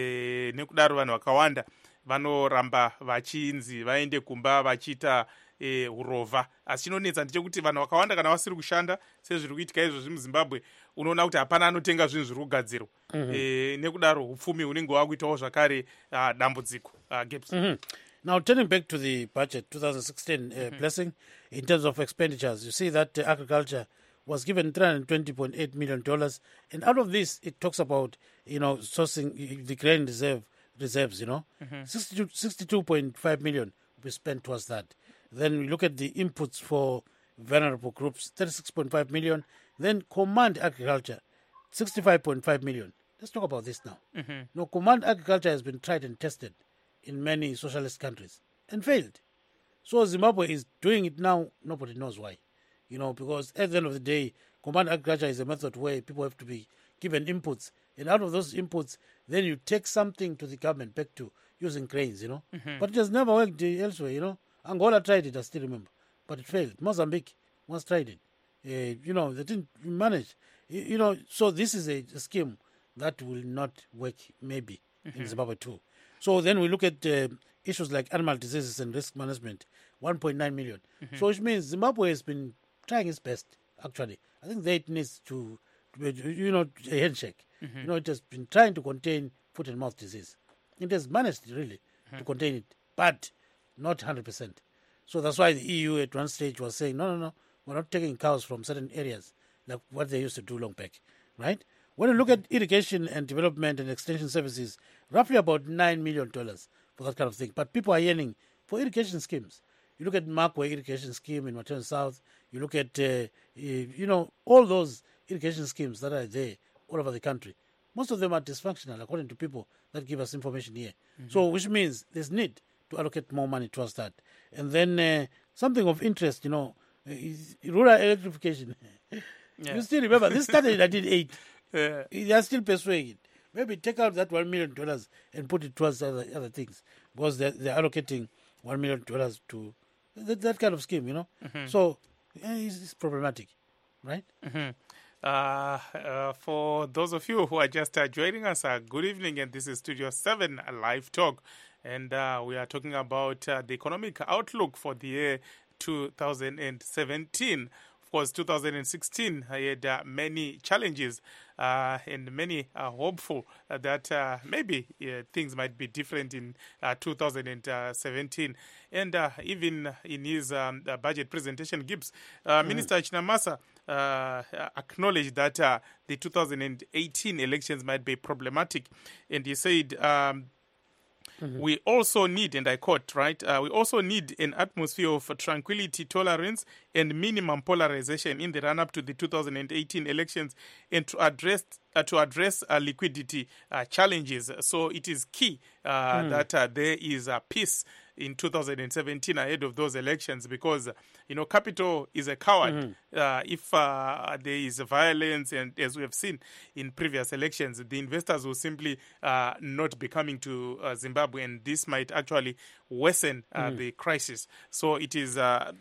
e, nekudaro vanhu vakawanda vanoramba vachinzi vaende kumba vachiita E, urova. Asi chinonetsa ndechekuti vanhu vakawanda kana vasiri kushanda sezviri kuitika izvozvi muZimbabwe unoona kuti hapana anotenga zvinhu zviri kugadzirwa. Mm-hmm. E, nekudaro upfumi hunenge hwakuitawo zvakare uh, dambudziko uh, Gibbs. Mm-hmm. Now turning back to the budget twenty sixteen uh, mm-hmm. blessing in terms of expenditures, you see that uh, agriculture was given three hundred twenty point eight million dollars, and out of this it talks about, you know, sourcing the grain reserve reserves, you know, mm-hmm. sixty-two point five million will be spent towards that. Then we look at the inputs for vulnerable groups, thirty-six point five million. Then command agriculture, sixty-five point five million. Let's talk about this now. Mm-hmm. Now, command agriculture has been tried and tested in many socialist countries and failed. So Zimbabwe is doing it now. Nobody knows why. You know, because at the end of the day, command agriculture is a method where people have to be given inputs. And out of those inputs, then you take something to the government back to using grains, you know. Mm-hmm. But it has never worked elsewhere, you know. Angola tried it, I still remember, but it failed. Mozambique once tried it. Uh, you know, they didn't manage. You, you know, so this is a, a scheme that will not work, maybe, mm-hmm. in Zimbabwe too. So then we look at uh, issues like animal diseases and risk management, one point nine million. Mm-hmm. So which means Zimbabwe has been trying its best, actually. I think that it needs to, you know, a handshake. Mm-hmm. You know, it has been trying to contain foot and mouth disease. It has managed, really, mm-hmm. to contain it, but not one hundred percent. So that's why the E U at one stage was saying, no, no, no, we're not taking cows from certain areas, like what they used to do long back, right? When you look at irrigation and development and extension services, roughly about nine million dollars for that kind of thing. But people are yearning for irrigation schemes. You look at Markway irrigation scheme in Matern South, you look at, uh, you know, all those irrigation schemes that are there all over the country. most of them are dysfunctional, according to people that give us information here. Mm-hmm. So, which means there's need to allocate more money towards that. And then uh, something of interest, you know, is rural electrification. Yeah. You still remember, this started in nineteen eighty. Yeah. They are still pursuing it. Maybe take out that one million dollars and put it towards other, other things, because they're, they're allocating one million dollars to that, that kind of scheme, you know. Mm-hmm. So yeah, it's, it's problematic, right? Mm-hmm. Uh, uh, for those of you who are just uh, joining us, uh, good evening, and this is Studio seven, a live talk, and uh, we are talking about uh, the economic outlook for the year two thousand seventeen. Of course, two thousand sixteen had uh, many challenges, uh, and many are hopeful uh, that uh, maybe uh, things might be different in uh, two thousand seventeen. And uh, even in his um, uh, budget presentation, Gibbs, uh, mm-hmm. Minister Chinamasa uh, acknowledged that uh, the two thousand eighteen elections might be problematic, and he said, um, Mm-hmm. we also need, and I quote, right, uh, we also need an atmosphere of tranquility, tolerance, and minimum polarization in the run-up to the two thousand eighteen elections, and to address uh, to address uh, liquidity uh, challenges. So it is key uh, mm. that uh, there is a peace in two thousand seventeen ahead of those elections, because, you know, capital is a coward. Mm-hmm. Uh, if uh, there is violence, and as we have seen in previous elections, the investors will simply uh, not be coming to uh, Zimbabwe, and this might actually worsen uh, mm-hmm. the crisis. So it is uh,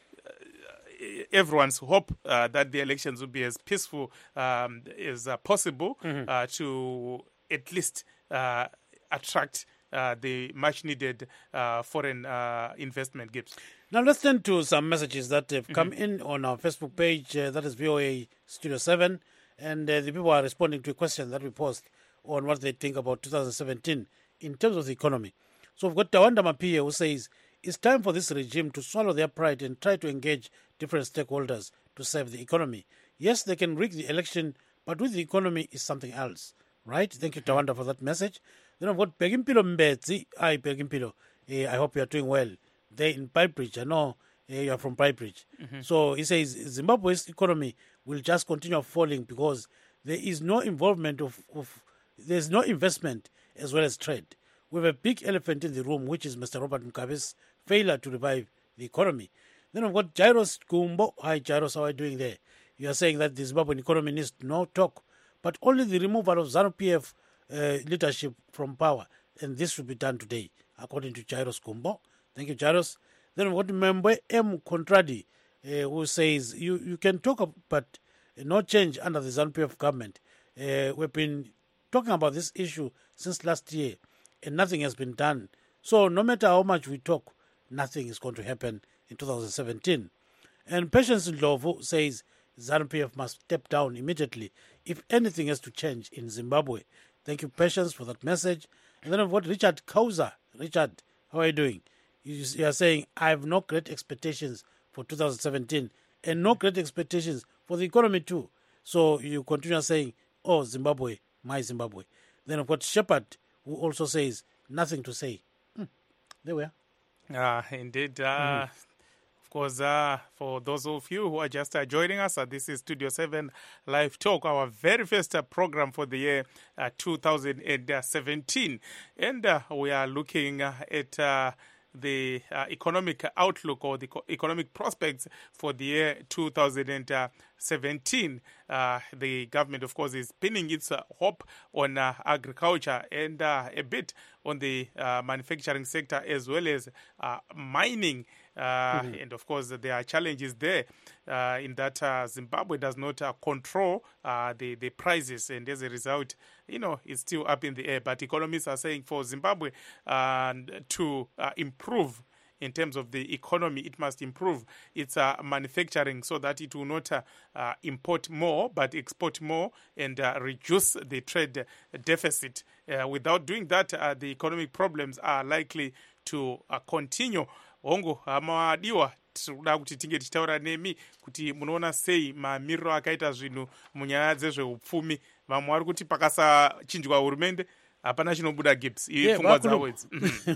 everyone's hope uh, that the elections will be as peaceful um, as uh, possible mm-hmm. uh, to at least uh, attract Uh, the much-needed uh, foreign uh, investment, Gibbs. Now let's turn to some messages that have come mm-hmm. in on our Facebook page. Uh, that is V O A Studio seven. And uh, the people are responding to a question that we posed on what they think about two thousand seventeen in terms of the economy. So we've got Tawanda Mapia, who says, it's time for this regime to swallow their pride and try to engage different stakeholders to save the economy. Yes, they can rig the election, but with the economy is something else. Right? Thank you, Tawanda, for that message. Then I've got Begimpilo Mbetsi. Hi, Begimpilo. Uh, I hope you are doing well. They're in Piebridge. I know uh, you are from Piebridge. Mm-hmm. So he says Zimbabwe's economy will just continue falling because there is no involvement of, of there's no investment as well as trade. We have a big elephant in the room, which is Mister Robert Mugabe's failure to revive the economy. Then I've got Jairus Gumbo. Hi, Jairus. How are you doing there? You are saying that the Zimbabwean economy needs no talk, but only the removal of ZANU P F Uh, leadership from power, and this should be done today, according to Jairus Kumbo. Thank you, Jairus. Then what Membe M. Contradi, uh, who says you, you can talk about, but no change under the ZANU P F government. Uh, we've been talking about this issue since last year, and nothing has been done. So no matter how much we talk, nothing is going to happen in two thousand seventeen. And Patience Ndlovu says ZANU P F must step down immediately if anything has to change in Zimbabwe. Thank you, Patience, for that message. And then I've got Richard Kauza. Richard, how are you doing? You, you are saying, I have no great expectations for two thousand seventeen and no great expectations for the economy too. So you continue saying, oh, Zimbabwe, my Zimbabwe. Then I've got Shepard, who also says, nothing to say. Hmm. There we are. Ah, indeed. Uh, mm-hmm. Of course, uh, for those of you who are just uh, joining us, uh, this is Studio seven Live Talk, our very first uh, program for the year uh, two thousand seventeen. And uh, we are looking uh, at uh, the uh, economic outlook or the co- economic prospects for the year two thousand seventeen. Uh, the government, of course, is pinning its uh, hope on uh, agriculture and uh, a bit on the uh, manufacturing sector, as well as uh, mining. Uh, mm-hmm. And, of course, there are challenges there uh, in that uh, Zimbabwe does not uh, control uh, the, the prices. And as a result, you know, it's still up in the air. But economists are saying for Zimbabwe uh, to uh, improve in terms of the economy, it must improve its uh, manufacturing so that it will not uh, uh, import more, but export more and uh, reduce the trade deficit. Uh, without doing that, uh, the economic problems are likely to uh, continue. Hongo amadiwa tinoda kuti tinge tichitaura nemi kuti munoona sei mamiriro akaita zvinhu munyaya dzezveupfumi. Vamwe vari kuti pakasachinjwa hurumende hapana chinobuda Gibbs pfungwa dzavo idzi.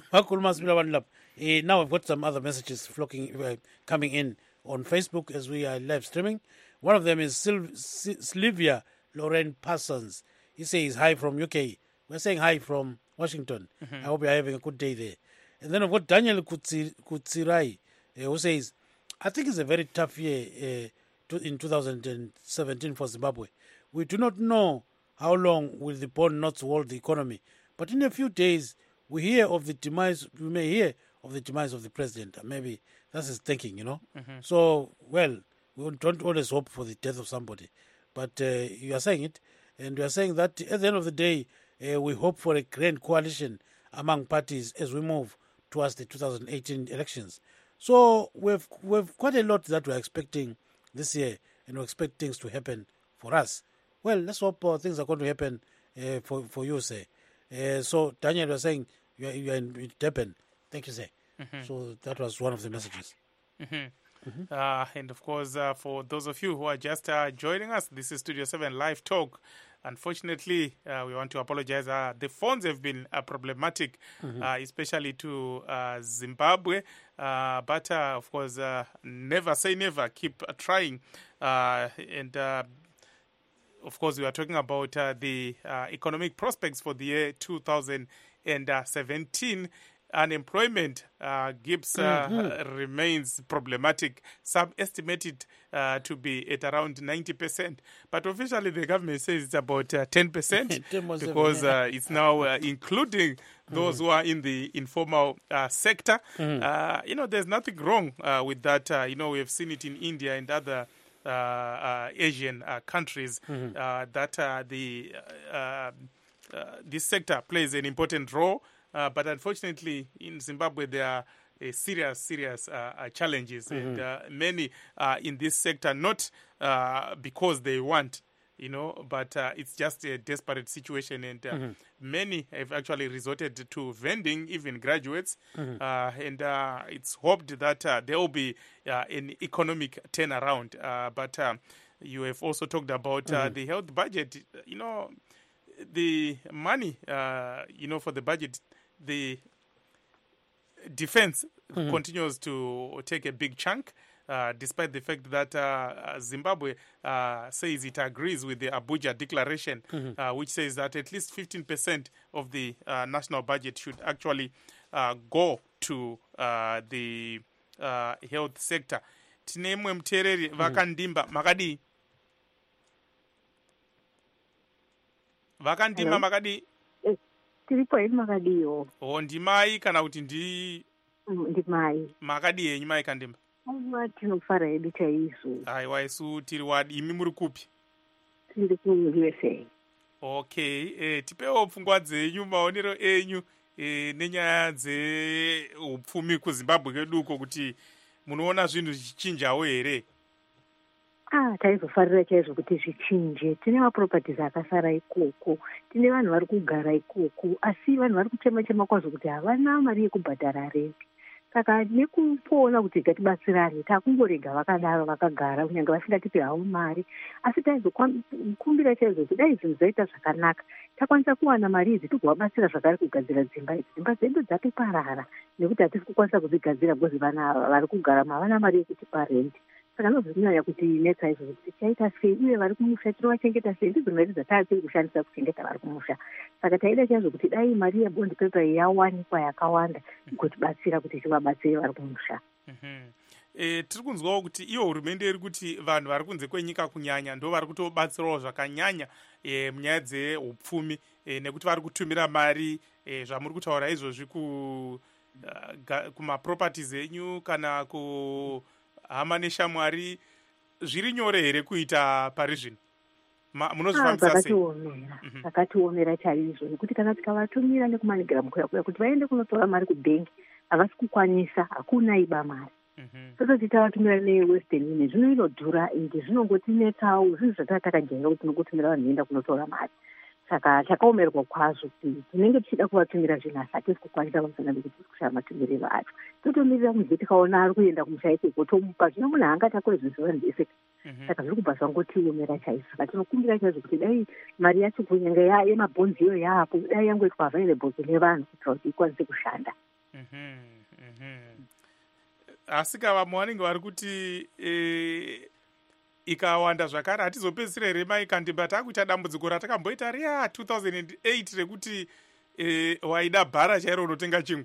Now I've got some other messages flocking, uh, coming in on Facebook as we are live streaming. One of them is Sil- Sylvia Lorraine Parsons. he says hi from U K. We're saying hi from Washington. Mm-hmm. I hope you're having a good day there. And then I've got Daniel Kutsi, Kutsirai, uh, who says, I think it's a very tough year uh, to, in two thousand seventeen for Zimbabwe. We do not know how long will the bond not hold the economy. But in a few days, we hear of the demise, we may hear of the demise of the president. Maybe that's his thinking, you know. Mm-hmm. So, well, we don't always hope for the death of somebody. But uh, you are saying it, and you are saying that at the end of the day, uh, we hope for a grand coalition among parties as we move towards the two thousand eighteen elections. So we've we've quite a lot that we're expecting this year, and we expect things to happen for us. Well, let's hope uh, things are going to happen uh, for for you, sir. Uh, so Daniel, you're saying you are, you are in Durban. Thank you, sir. Mm-hmm. So that was one of the messages. Mm-hmm. Mm-hmm. Uh, and of course, uh, for those of you who are just uh, joining us, this is Studio seven Live Talk. Unfortunately, uh, we want to apologize. Uh, the phones have been uh, problematic, mm-hmm. uh, especially to uh, Zimbabwe. Uh, but, uh, of course, uh, never say never. Keep uh, trying. Uh, and, uh, of course, we are talking about uh, the uh, economic prospects for the year two thousand seventeen. Unemployment, uh, Gibbs, uh, mm-hmm. remains problematic. Some estimate it uh, to be at around ninety percent. But officially, the government says it's about uh, ten percent because uh, it's now uh, including those mm-hmm. who are in the informal uh, sector. Mm-hmm. Uh, you know, there's nothing wrong uh, with that. Uh, you know, we have seen it in India and other uh, uh, Asian uh, countries mm-hmm. uh, that uh, the uh, uh, this sector plays an important role. Uh, but unfortunately, in Zimbabwe, there are uh, serious, serious uh, uh, challenges. Mm-hmm. And uh, many uh, in this sector, not uh, because they want, you know, but uh, it's just a desperate situation. And uh, mm-hmm. many have actually resorted to vending, even graduates. Mm-hmm. Uh, and uh, it's hoped that uh, there will be uh, an economic turnaround. Uh, but uh, you have also talked about mm-hmm. uh, the health budget. You know, the money, uh, you know, for the budget, the defense mm-hmm. continues to take a big chunk, uh, despite the fact that uh, Zimbabwe uh, says it agrees with the Abuja Declaration, mm-hmm. uh, which says that at least fifteen percent of the uh, national budget should actually uh, go to uh, the uh, health sector. Tinemwe mtereri vakandimba makadi vakandimba makadi tiripo iri makadiyo. Oh, ndimai kana kuti ndi ndimai. Makadi yenyu mai kandimba. Aiwa tinofara hedu chaizvo. Aiwa isu tiri wadi. Imi muri kupi? Tiri ku-U S A. Okay, eh, tipewo pfungwa dzenyu, maonero enyu eh, nenyaya dzeupfumi kuZimbabwe keduko kuti munoona zvinhu zvichinjawo here? Ah, taizofarira chaizvo kuti zvichinje. Tine maproperties akasara ikoko, tine vanhu vari kugara ikoko, asi vanhu vari kuchema chema kwazvo kuti havana mari yekubhadhara renti. Saka nekupoona kuti ngatibatsirane, takungorega vakadaro vakagara kunyange vasingatipe havo mari. Asi taizokumbira chaizvo kuti dai zvinhu zvaita zvakanaka, takwanisa kuwana mari idzi togovabatsira zvakare kugadzira dzimba idzi. Dzimba dzedu dzatoparara nekuti hatisi kukwanisa kudzigadzira because vana vari kugara havana mari yekutipa renti. Saka nozvinyanya kuti netsa izvo kuti tichaita sei uye vari kumusha tinovachengeta sei, ndidzo mari dzataatiri kushandisa kuchengeta vari kumusha. Saka taida chaizvo kuti dai mari yebond paper yawanikwa yakawanda kugotibatsira kuti tivabatsire vari kumusha. E, tiri kunzwawo kuti iyo hurumende iri kuti vanhu vari kunze kwenyika kunyanya ndo vari kutobatsirawo zvakanyanya e, munyaya dzeupfumi e, nekuti vari kutumira mari e, zvamuri kutaura izvozvi ku uh, kumaproperties enyu kana ku hama neshamwari zviri nyore here kuita pari zvino? Munozvifambisa sei? Zvakatiomera chaizvo nekuti kana tikavatumira nekumanigiramu kuya kuya kuti vaende kunotora mari kubhengi havasi kukwanisa, hakuna iba mari. Tototi tavatumira neWestern Union zvino inodhura ende zvinongotinetsawo zvinhu zvatava takajaira kuti tinokutumira vanhu voenda kunotora mari. Saka takaomerwa kwazvo kuti tinenge tichida kuvatumira zvinhu asi hatisi kukwanisa pamusana nekuti tiri kushaya matumiriro acho. Totomirira kunze tikaona ari kuenda kumusha ikoko tomupa, zvino munhu haangatakure zvinhu zvevanhu vese. Saka zviri kubva zvangotiomera chaizvo. Saka tinokumbira chaizvo kuti dai mari yacho kunyanga yemabhonzi iyo yaapo dai yangoitwa available kune vanhu kuitira kuti ikwanise kushanda. Asi kava vanenge vari kuti ikawanda zvakare hatizopedzisira here maikandimba takuita dambudziko ratakamboita riya two thousand eight rekuti eh, waida bhara chairo unotenga chingwa.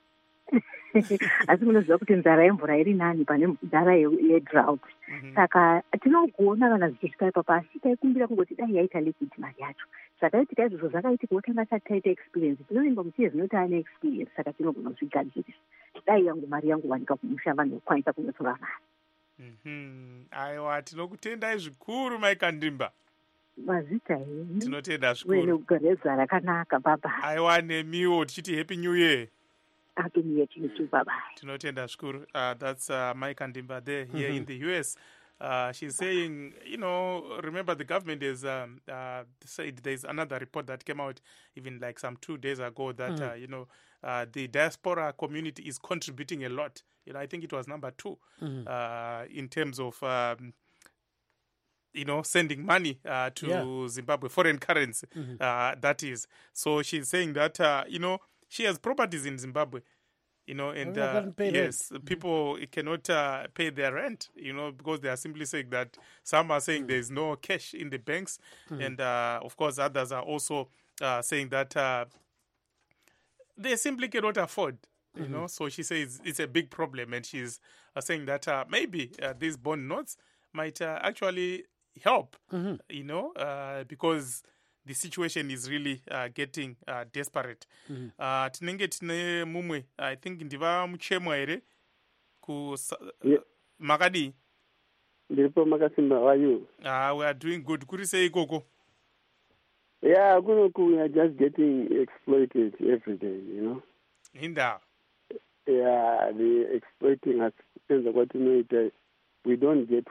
Asi munoziva kuti nzara yemvura iri nani pane nzara yedrought. Saka tinogona kana zvichisvika ipapa asi taikumbira kungoti dai yaita liquid mari yacho. Zvakaitika izvozvo zvakaitika wotanga asati taita experience. Tinoimba muchiye zvinoti ane experience saka tinogona kuzvigadzirisa. Dai yangu mari yangu wanika kumusha vanhu vokwanisa kunotora mari. Mhm. Aiwa tinokutendai zvikuru maikandimba. Mazita henyu. Tinotenda zvikuru. Wene kugereza rakanaka baba. Aiwa nemiwo tichiti happy new year. Happy new year to you too, bye-bye. Tinotenda zvikuru. Uh, that's uh, Mike Andimba there here mm-hmm. in the U S. Uh, she's saying, you know, remember the government has um, uh, said there's another report that came out even like some two days ago that, mm. uh, you know, uh, the diaspora community is contributing a lot. You know, I think it was number two mm-hmm. uh, in terms of, um, you know, sending money uh, to yeah. Zimbabwe, foreign currency, mm-hmm. uh, that is. So she's saying that, uh, you know, she has properties in Zimbabwe, you know, and uh, yes, rent. people cannot uh, pay their rent, you know, because they are simply saying that some are saying mm. there's no cash in the banks. Mm. And uh, of course, others are also uh, saying that uh, they simply cannot afford, you mm-hmm. know. So she says it's a big problem. And she's uh, saying that uh, maybe uh, these bond notes might uh, actually help, mm-hmm. you know, uh, because the situation is really uh, getting uh, desperate. Mm-hmm. uh, tinenge tine mumwe I think ndiva muchemwa here ku yeah. makadi ndiripo makasimba. How are you? Uh, we are doing good. Kuri sei koko? Yeah, kunoku we are just getting exploited every day, you know. Hinda. Yeah, they exploiting us. We don't get.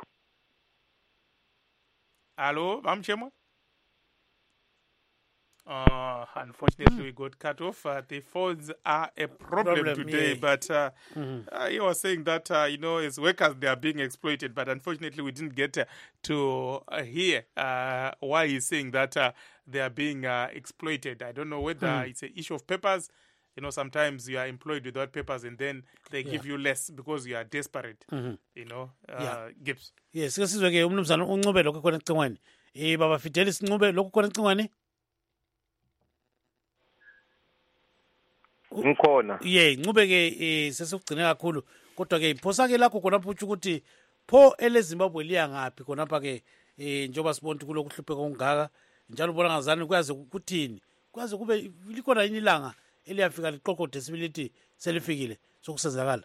Hello, Mamchemwa? Uh, unfortunately, we got cut off. Uh, the phones are a problem, problem today, yeah. but uh, mm-hmm. uh, he was saying that, uh, you know, as workers, they are being exploited, but unfortunately, we didn't get uh, to uh, hear uh, why he's saying that uh, they are being uh, exploited. I don't know whether mm. it's an issue of papers. You know, sometimes you are employed without papers and then they yeah. give you less because you are desperate, mm-hmm. you know, uh, yeah. Gibbs. Yes, this is where you know, Ncube lokho khona ecingweni. Eh baba Fidelis Ncube lokho khona ecingweni. Ngikhona. Yeah, Ncube ke eh sesikugcine kakhulu kodwa ke iphosa ke lakho khona phutsha ukuthi pho eleZimbabwe liya ngapi khona pha ke eh njoba sibona ukuthi kulokuhlupheka kongaka njalo ubona ngazani kuyaze ukuthini kwaze kube likhona yini ilanga eliyafika liqoqode sibilithi selifikile sokusenzakala.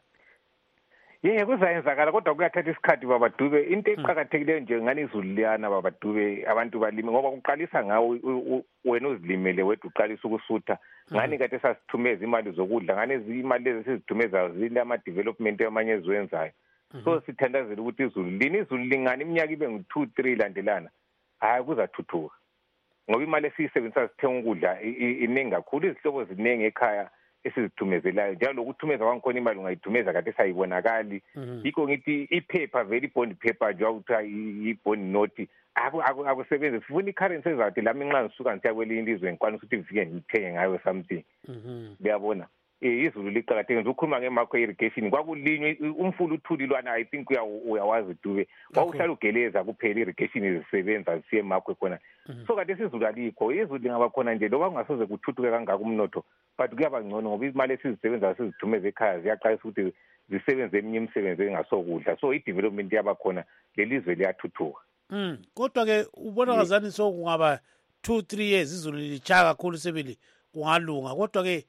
Yeye kuzayenzakala kodwa kuyathatha isikhathi baba Dube. Into eqhakathekileyo nje ngani izulu liyana baba Dube abantu balime ngoba uqalisa ngawe wena uzilimele wedwa uqalisa ukusutha ngani kade sasithumeza imali zokudla ngani izimali lezi sizithumeza zile ama development amanye eziwenzayo. So sithandazela ukuthi izulu lini izulu lingani iminyaka ibe ngu two three landelana hayi kuzathuthuka ngoba imali esiyisebenzisa sithenga ukudla iningi kakhulu izihlobo ziningi ekhaya esizithumezelayo njalo lokuthumeza kwangikhona imali ungayithumeza kade sayibonakali yikho ngithi iphepha very bond paper nje ukuthi i-bond note akusebenzi sifuna i-currency ezathi lami nxa ngisuka ngisiya kwelinye ilizwe ngikwanisa ukuthi ngifike ngithenge ngayo something uyabona. Izulu liqakathekile ukhuluma ngemacro irrigation kwakulinywe umfula uthulilwana I think uyawazi Dube wawuhlala ugeleza kuphela irrigation izisebenza zisiye macro khona so kade sizulu alikho izulu lingaba khona nje loba kungasoze kuthuthuke kangaka umnotho but kuyaba ngcono ngoba imali esizisebenza sizithumeza ekhaya ziyaqalisa ukuthi zisebenze eminye imisebenzi engasokudla so i-development yaba khona lelizwe liyathuthuka. Mm kodwa ke ubona ngazani so kungaba two three years izulu lichaka kakhulu sebili kungalunga kodwa ke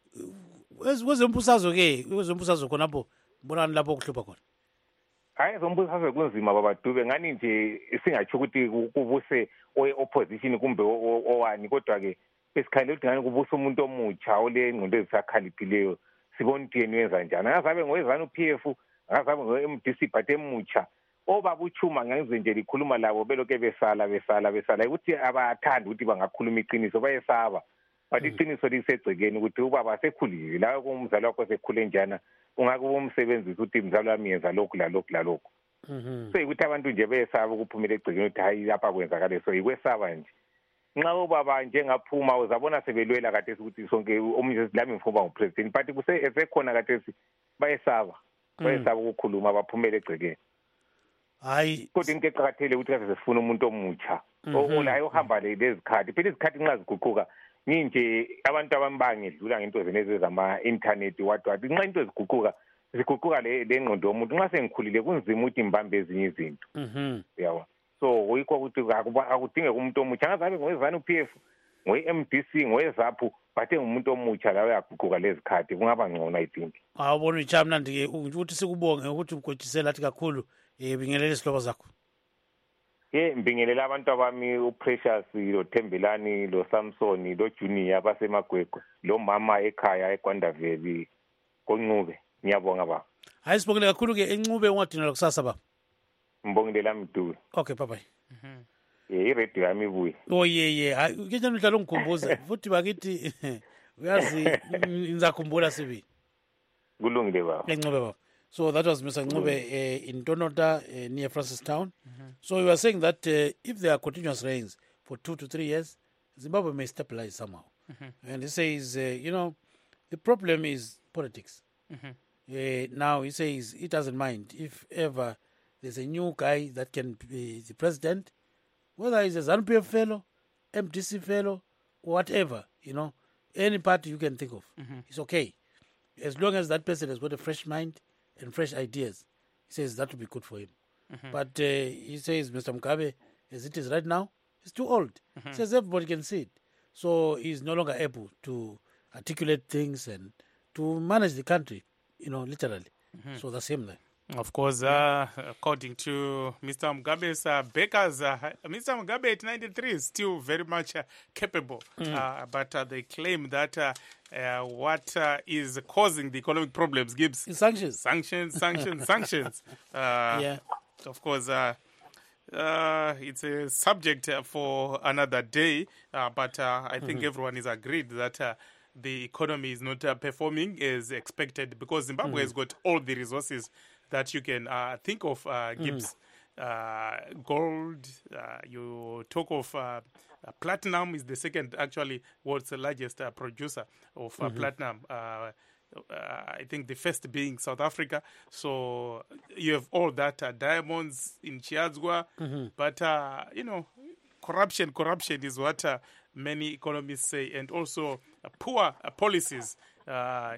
kwezempusazwe ke kwezempusazwe khonapho bonani lapho kuhlupha khona. Hayi zombusazwe kunzima baba Dube ngani nje singathi ukuthi kubuse opposition kumbe owani kodwa ke esikhalela ukuthi ngani kubusa umuntu omutsha ole ingqondo ezisakhaliphileyo sibona ukuthi yena wenza njani ngazabe ngowezana uP F ngazabe ngo-M D C but emutsha obaba uchuma ngenze nje likhuluma labo beloke besala besala besala ukuthi abathanda ukuthi bangakhuluma iqiniso bayesaba but iqiniso lisegcekeni ukuthi ubaba sekhulile la kumzali wakho sekhule njana ungake umsebenzisa ukuthi umzali wami yenza lokhu la lokhu la lokhu so ukuthi abantu nje besaba ukuphumela egcekeni ukuthi hayi lapha kwenzakala so ikwesaba nje nxa ubaba njengaphuma uzabona sebelwela kade ukuthi sonke omunye lami ngifuna ngupresident but kusekhona kade bayesaba bayesaba ukukhuluma baphumela egcekeni. hayi kodwa into eqakathekile ukuthi kaze sifuna umuntu omutsha olayo ohamba lezi khathi phela izikhathi nxa ziguquka nginje abantu abambange edlula ngento zenezi zama-internet what what nxa into ziguquka ziguquka le ngqondo yomuntu nxa sengikhulile kunzima ukuthi mbambe ezinye izinto yabo so kuyikho ukuthi akudingeka umuntu omutsha ngazabe ngowezanu P F ngowe-M D C ngowezaphu bathe ngumuntu omutsha lawo yaguquka lezi khathi kungaba ngcono I think. Awubona icha mnandi ke ukuthi sikubonge ukuthi ugotshisela athi kakhulu eh bingelele isihlobo zakho. Ye mbingelela abantu abami uPrecious lo Thembelani lo Samson lo Junior abasemagwegwe lo mama ekhaya eGwandaveli koNcube ngiyabonga baba. Hayi sibongile kakhulu ke eNcube ungadinela kusasa baba. Mbongelela Mduli. Okay bye bye. Mhm. Eh iradio yami ibuye. Oh ye ye hayi ke njalo ngikhumbuza futhi bakithi uyazi ngizakhumbula sibi. Kulungile baba. eNcube baba. So that was Mister Ncube uh, in Tonota uh, near Francistown. Mm-hmm. So we were saying that uh, if there are continuous rains for two to three years, Zimbabwe may stabilize somehow. Mm-hmm. And he says, uh, you know, the problem is politics. Mm-hmm. Uh, now he says he doesn't mind if ever there's a new guy that can be the president, whether he's a ZANU P F fellow, M D C fellow, or whatever, you know, any party you can think of. Mm-hmm. It's okay. As long as that person has got a fresh mind and fresh ideas, he says that would be good for him. Mm-hmm. But uh, he says Mister Mugabe, as it is right now, he's too old. Mm-hmm. He says everybody can see it. So he's no longer able to articulate things and to manage the country, you know, literally. Mm-hmm. So that's him there. Of course, uh, according to Mister Mugabe's uh, backers, uh, Mister Mugabe at ninety-three is still very much uh, capable. Mm. Uh, but uh, they claim that uh, uh, what uh, is causing the economic problems, Gibbs? Sanctions. Sanctions, sanctions, sanctions. Uh, yeah. Of course, uh, uh, it's a subject for another day. Uh, but uh, I think mm-hmm. everyone is agreed that uh, the economy is not uh, performing as expected because Zimbabwe mm-hmm. has got all the resources that you can uh, think of, uh, Gibbs. Mm. Uh, gold, uh, you talk of uh, uh, platinum is the second, actually, world's largest uh, producer of uh, mm-hmm. platinum. Uh, uh, I think the first being South Africa. So you have all that, uh, diamonds in Chiadzwa. Mm-hmm. But, uh, you know, corruption, corruption is what uh, many economists say. And also uh, poor uh, policies. Uh,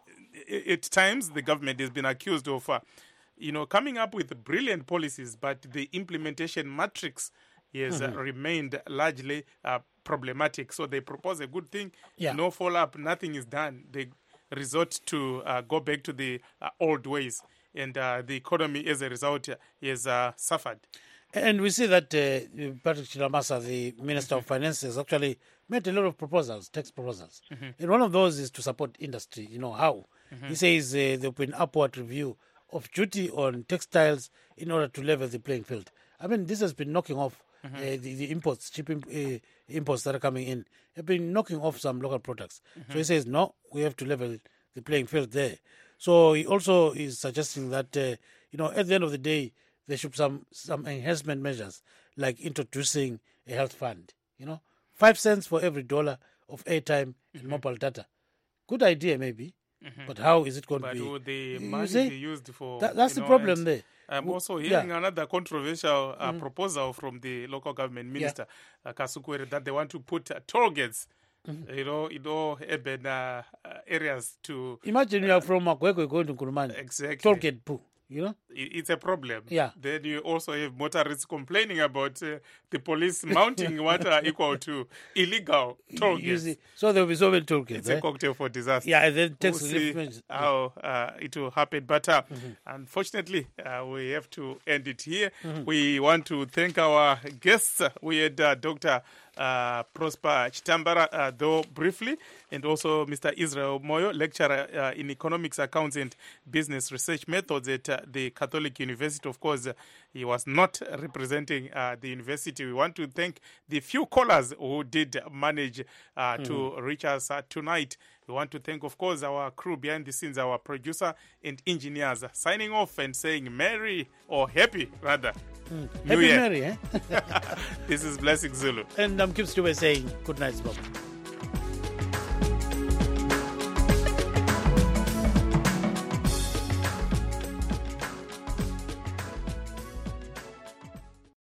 at times, the government has been accused of, uh, you know, coming up with brilliant policies, but the implementation matrix has mm-hmm. uh, remained largely uh, problematic. So they propose a good thing, yeah. no follow-up, nothing is done. They resort to uh, go back to the uh, old ways, and uh, the economy, as a result, has uh, suffered. And we see that uh, Patrick Chilamasa, the Minister of Finance, has actually made a lot of proposals, tax proposals. Mm-hmm. And one of those is to support industry. You know, how? Mm-hmm. He says uh, there will be an upward review of duty on textiles in order to level the playing field. I mean, this has been knocking off mm-hmm. uh, the, the imports, cheap imp- uh, imports that are coming in. Have been knocking off some local products. Mm-hmm. So he says, no, we have to level the playing field there. So he also is suggesting that, uh, you know, at the end of the day, there should be some, some enhancement measures, like introducing a health fund, you know, five cents for every dollar of airtime and mm-hmm. mobile data. Good idea, maybe, mm-hmm. but how is it going but to be? But would the money be used for... That, that's the know, problem there. I'm also hearing yeah. another controversial uh, mm-hmm. proposal from the local government minister, yeah. uh, Kasukwere, that they want to put uh, toll gates, mm-hmm. you know, in all urban uh, areas to... Imagine uh, you are from Makwekwe going to Kurumani. Exactly. Toll gate, poo. You know, it's a problem. Yeah. Then you also have motorists complaining about uh, the police mounting what are equal to illegal toll gates. So there will be so many toll gates. It's eh? a cocktail for disaster. Yeah, and then takes we'll see how uh, it will happen. But uh, mm-hmm. unfortunately, uh, we have to end it here. Mm-hmm. We want to thank our guests. We had uh, Doctor Uh, Prosper Chitambara, uh, though briefly, and also Mister Israel Moyo, lecturer uh, in economics, accounts, and business research methods at uh, the Catholic University. Of course, uh, he was not representing uh, the university. We want to thank the few callers who did manage uh, mm-hmm. to reach us uh, tonight. We want to thank, of course, our crew behind the scenes, our producer and engineers, signing off and saying Merry or Happy, rather. Mm. Happy Year. Merry, eh? This is Blessing Zulu. And I'm Kim Stube saying good night, Bob.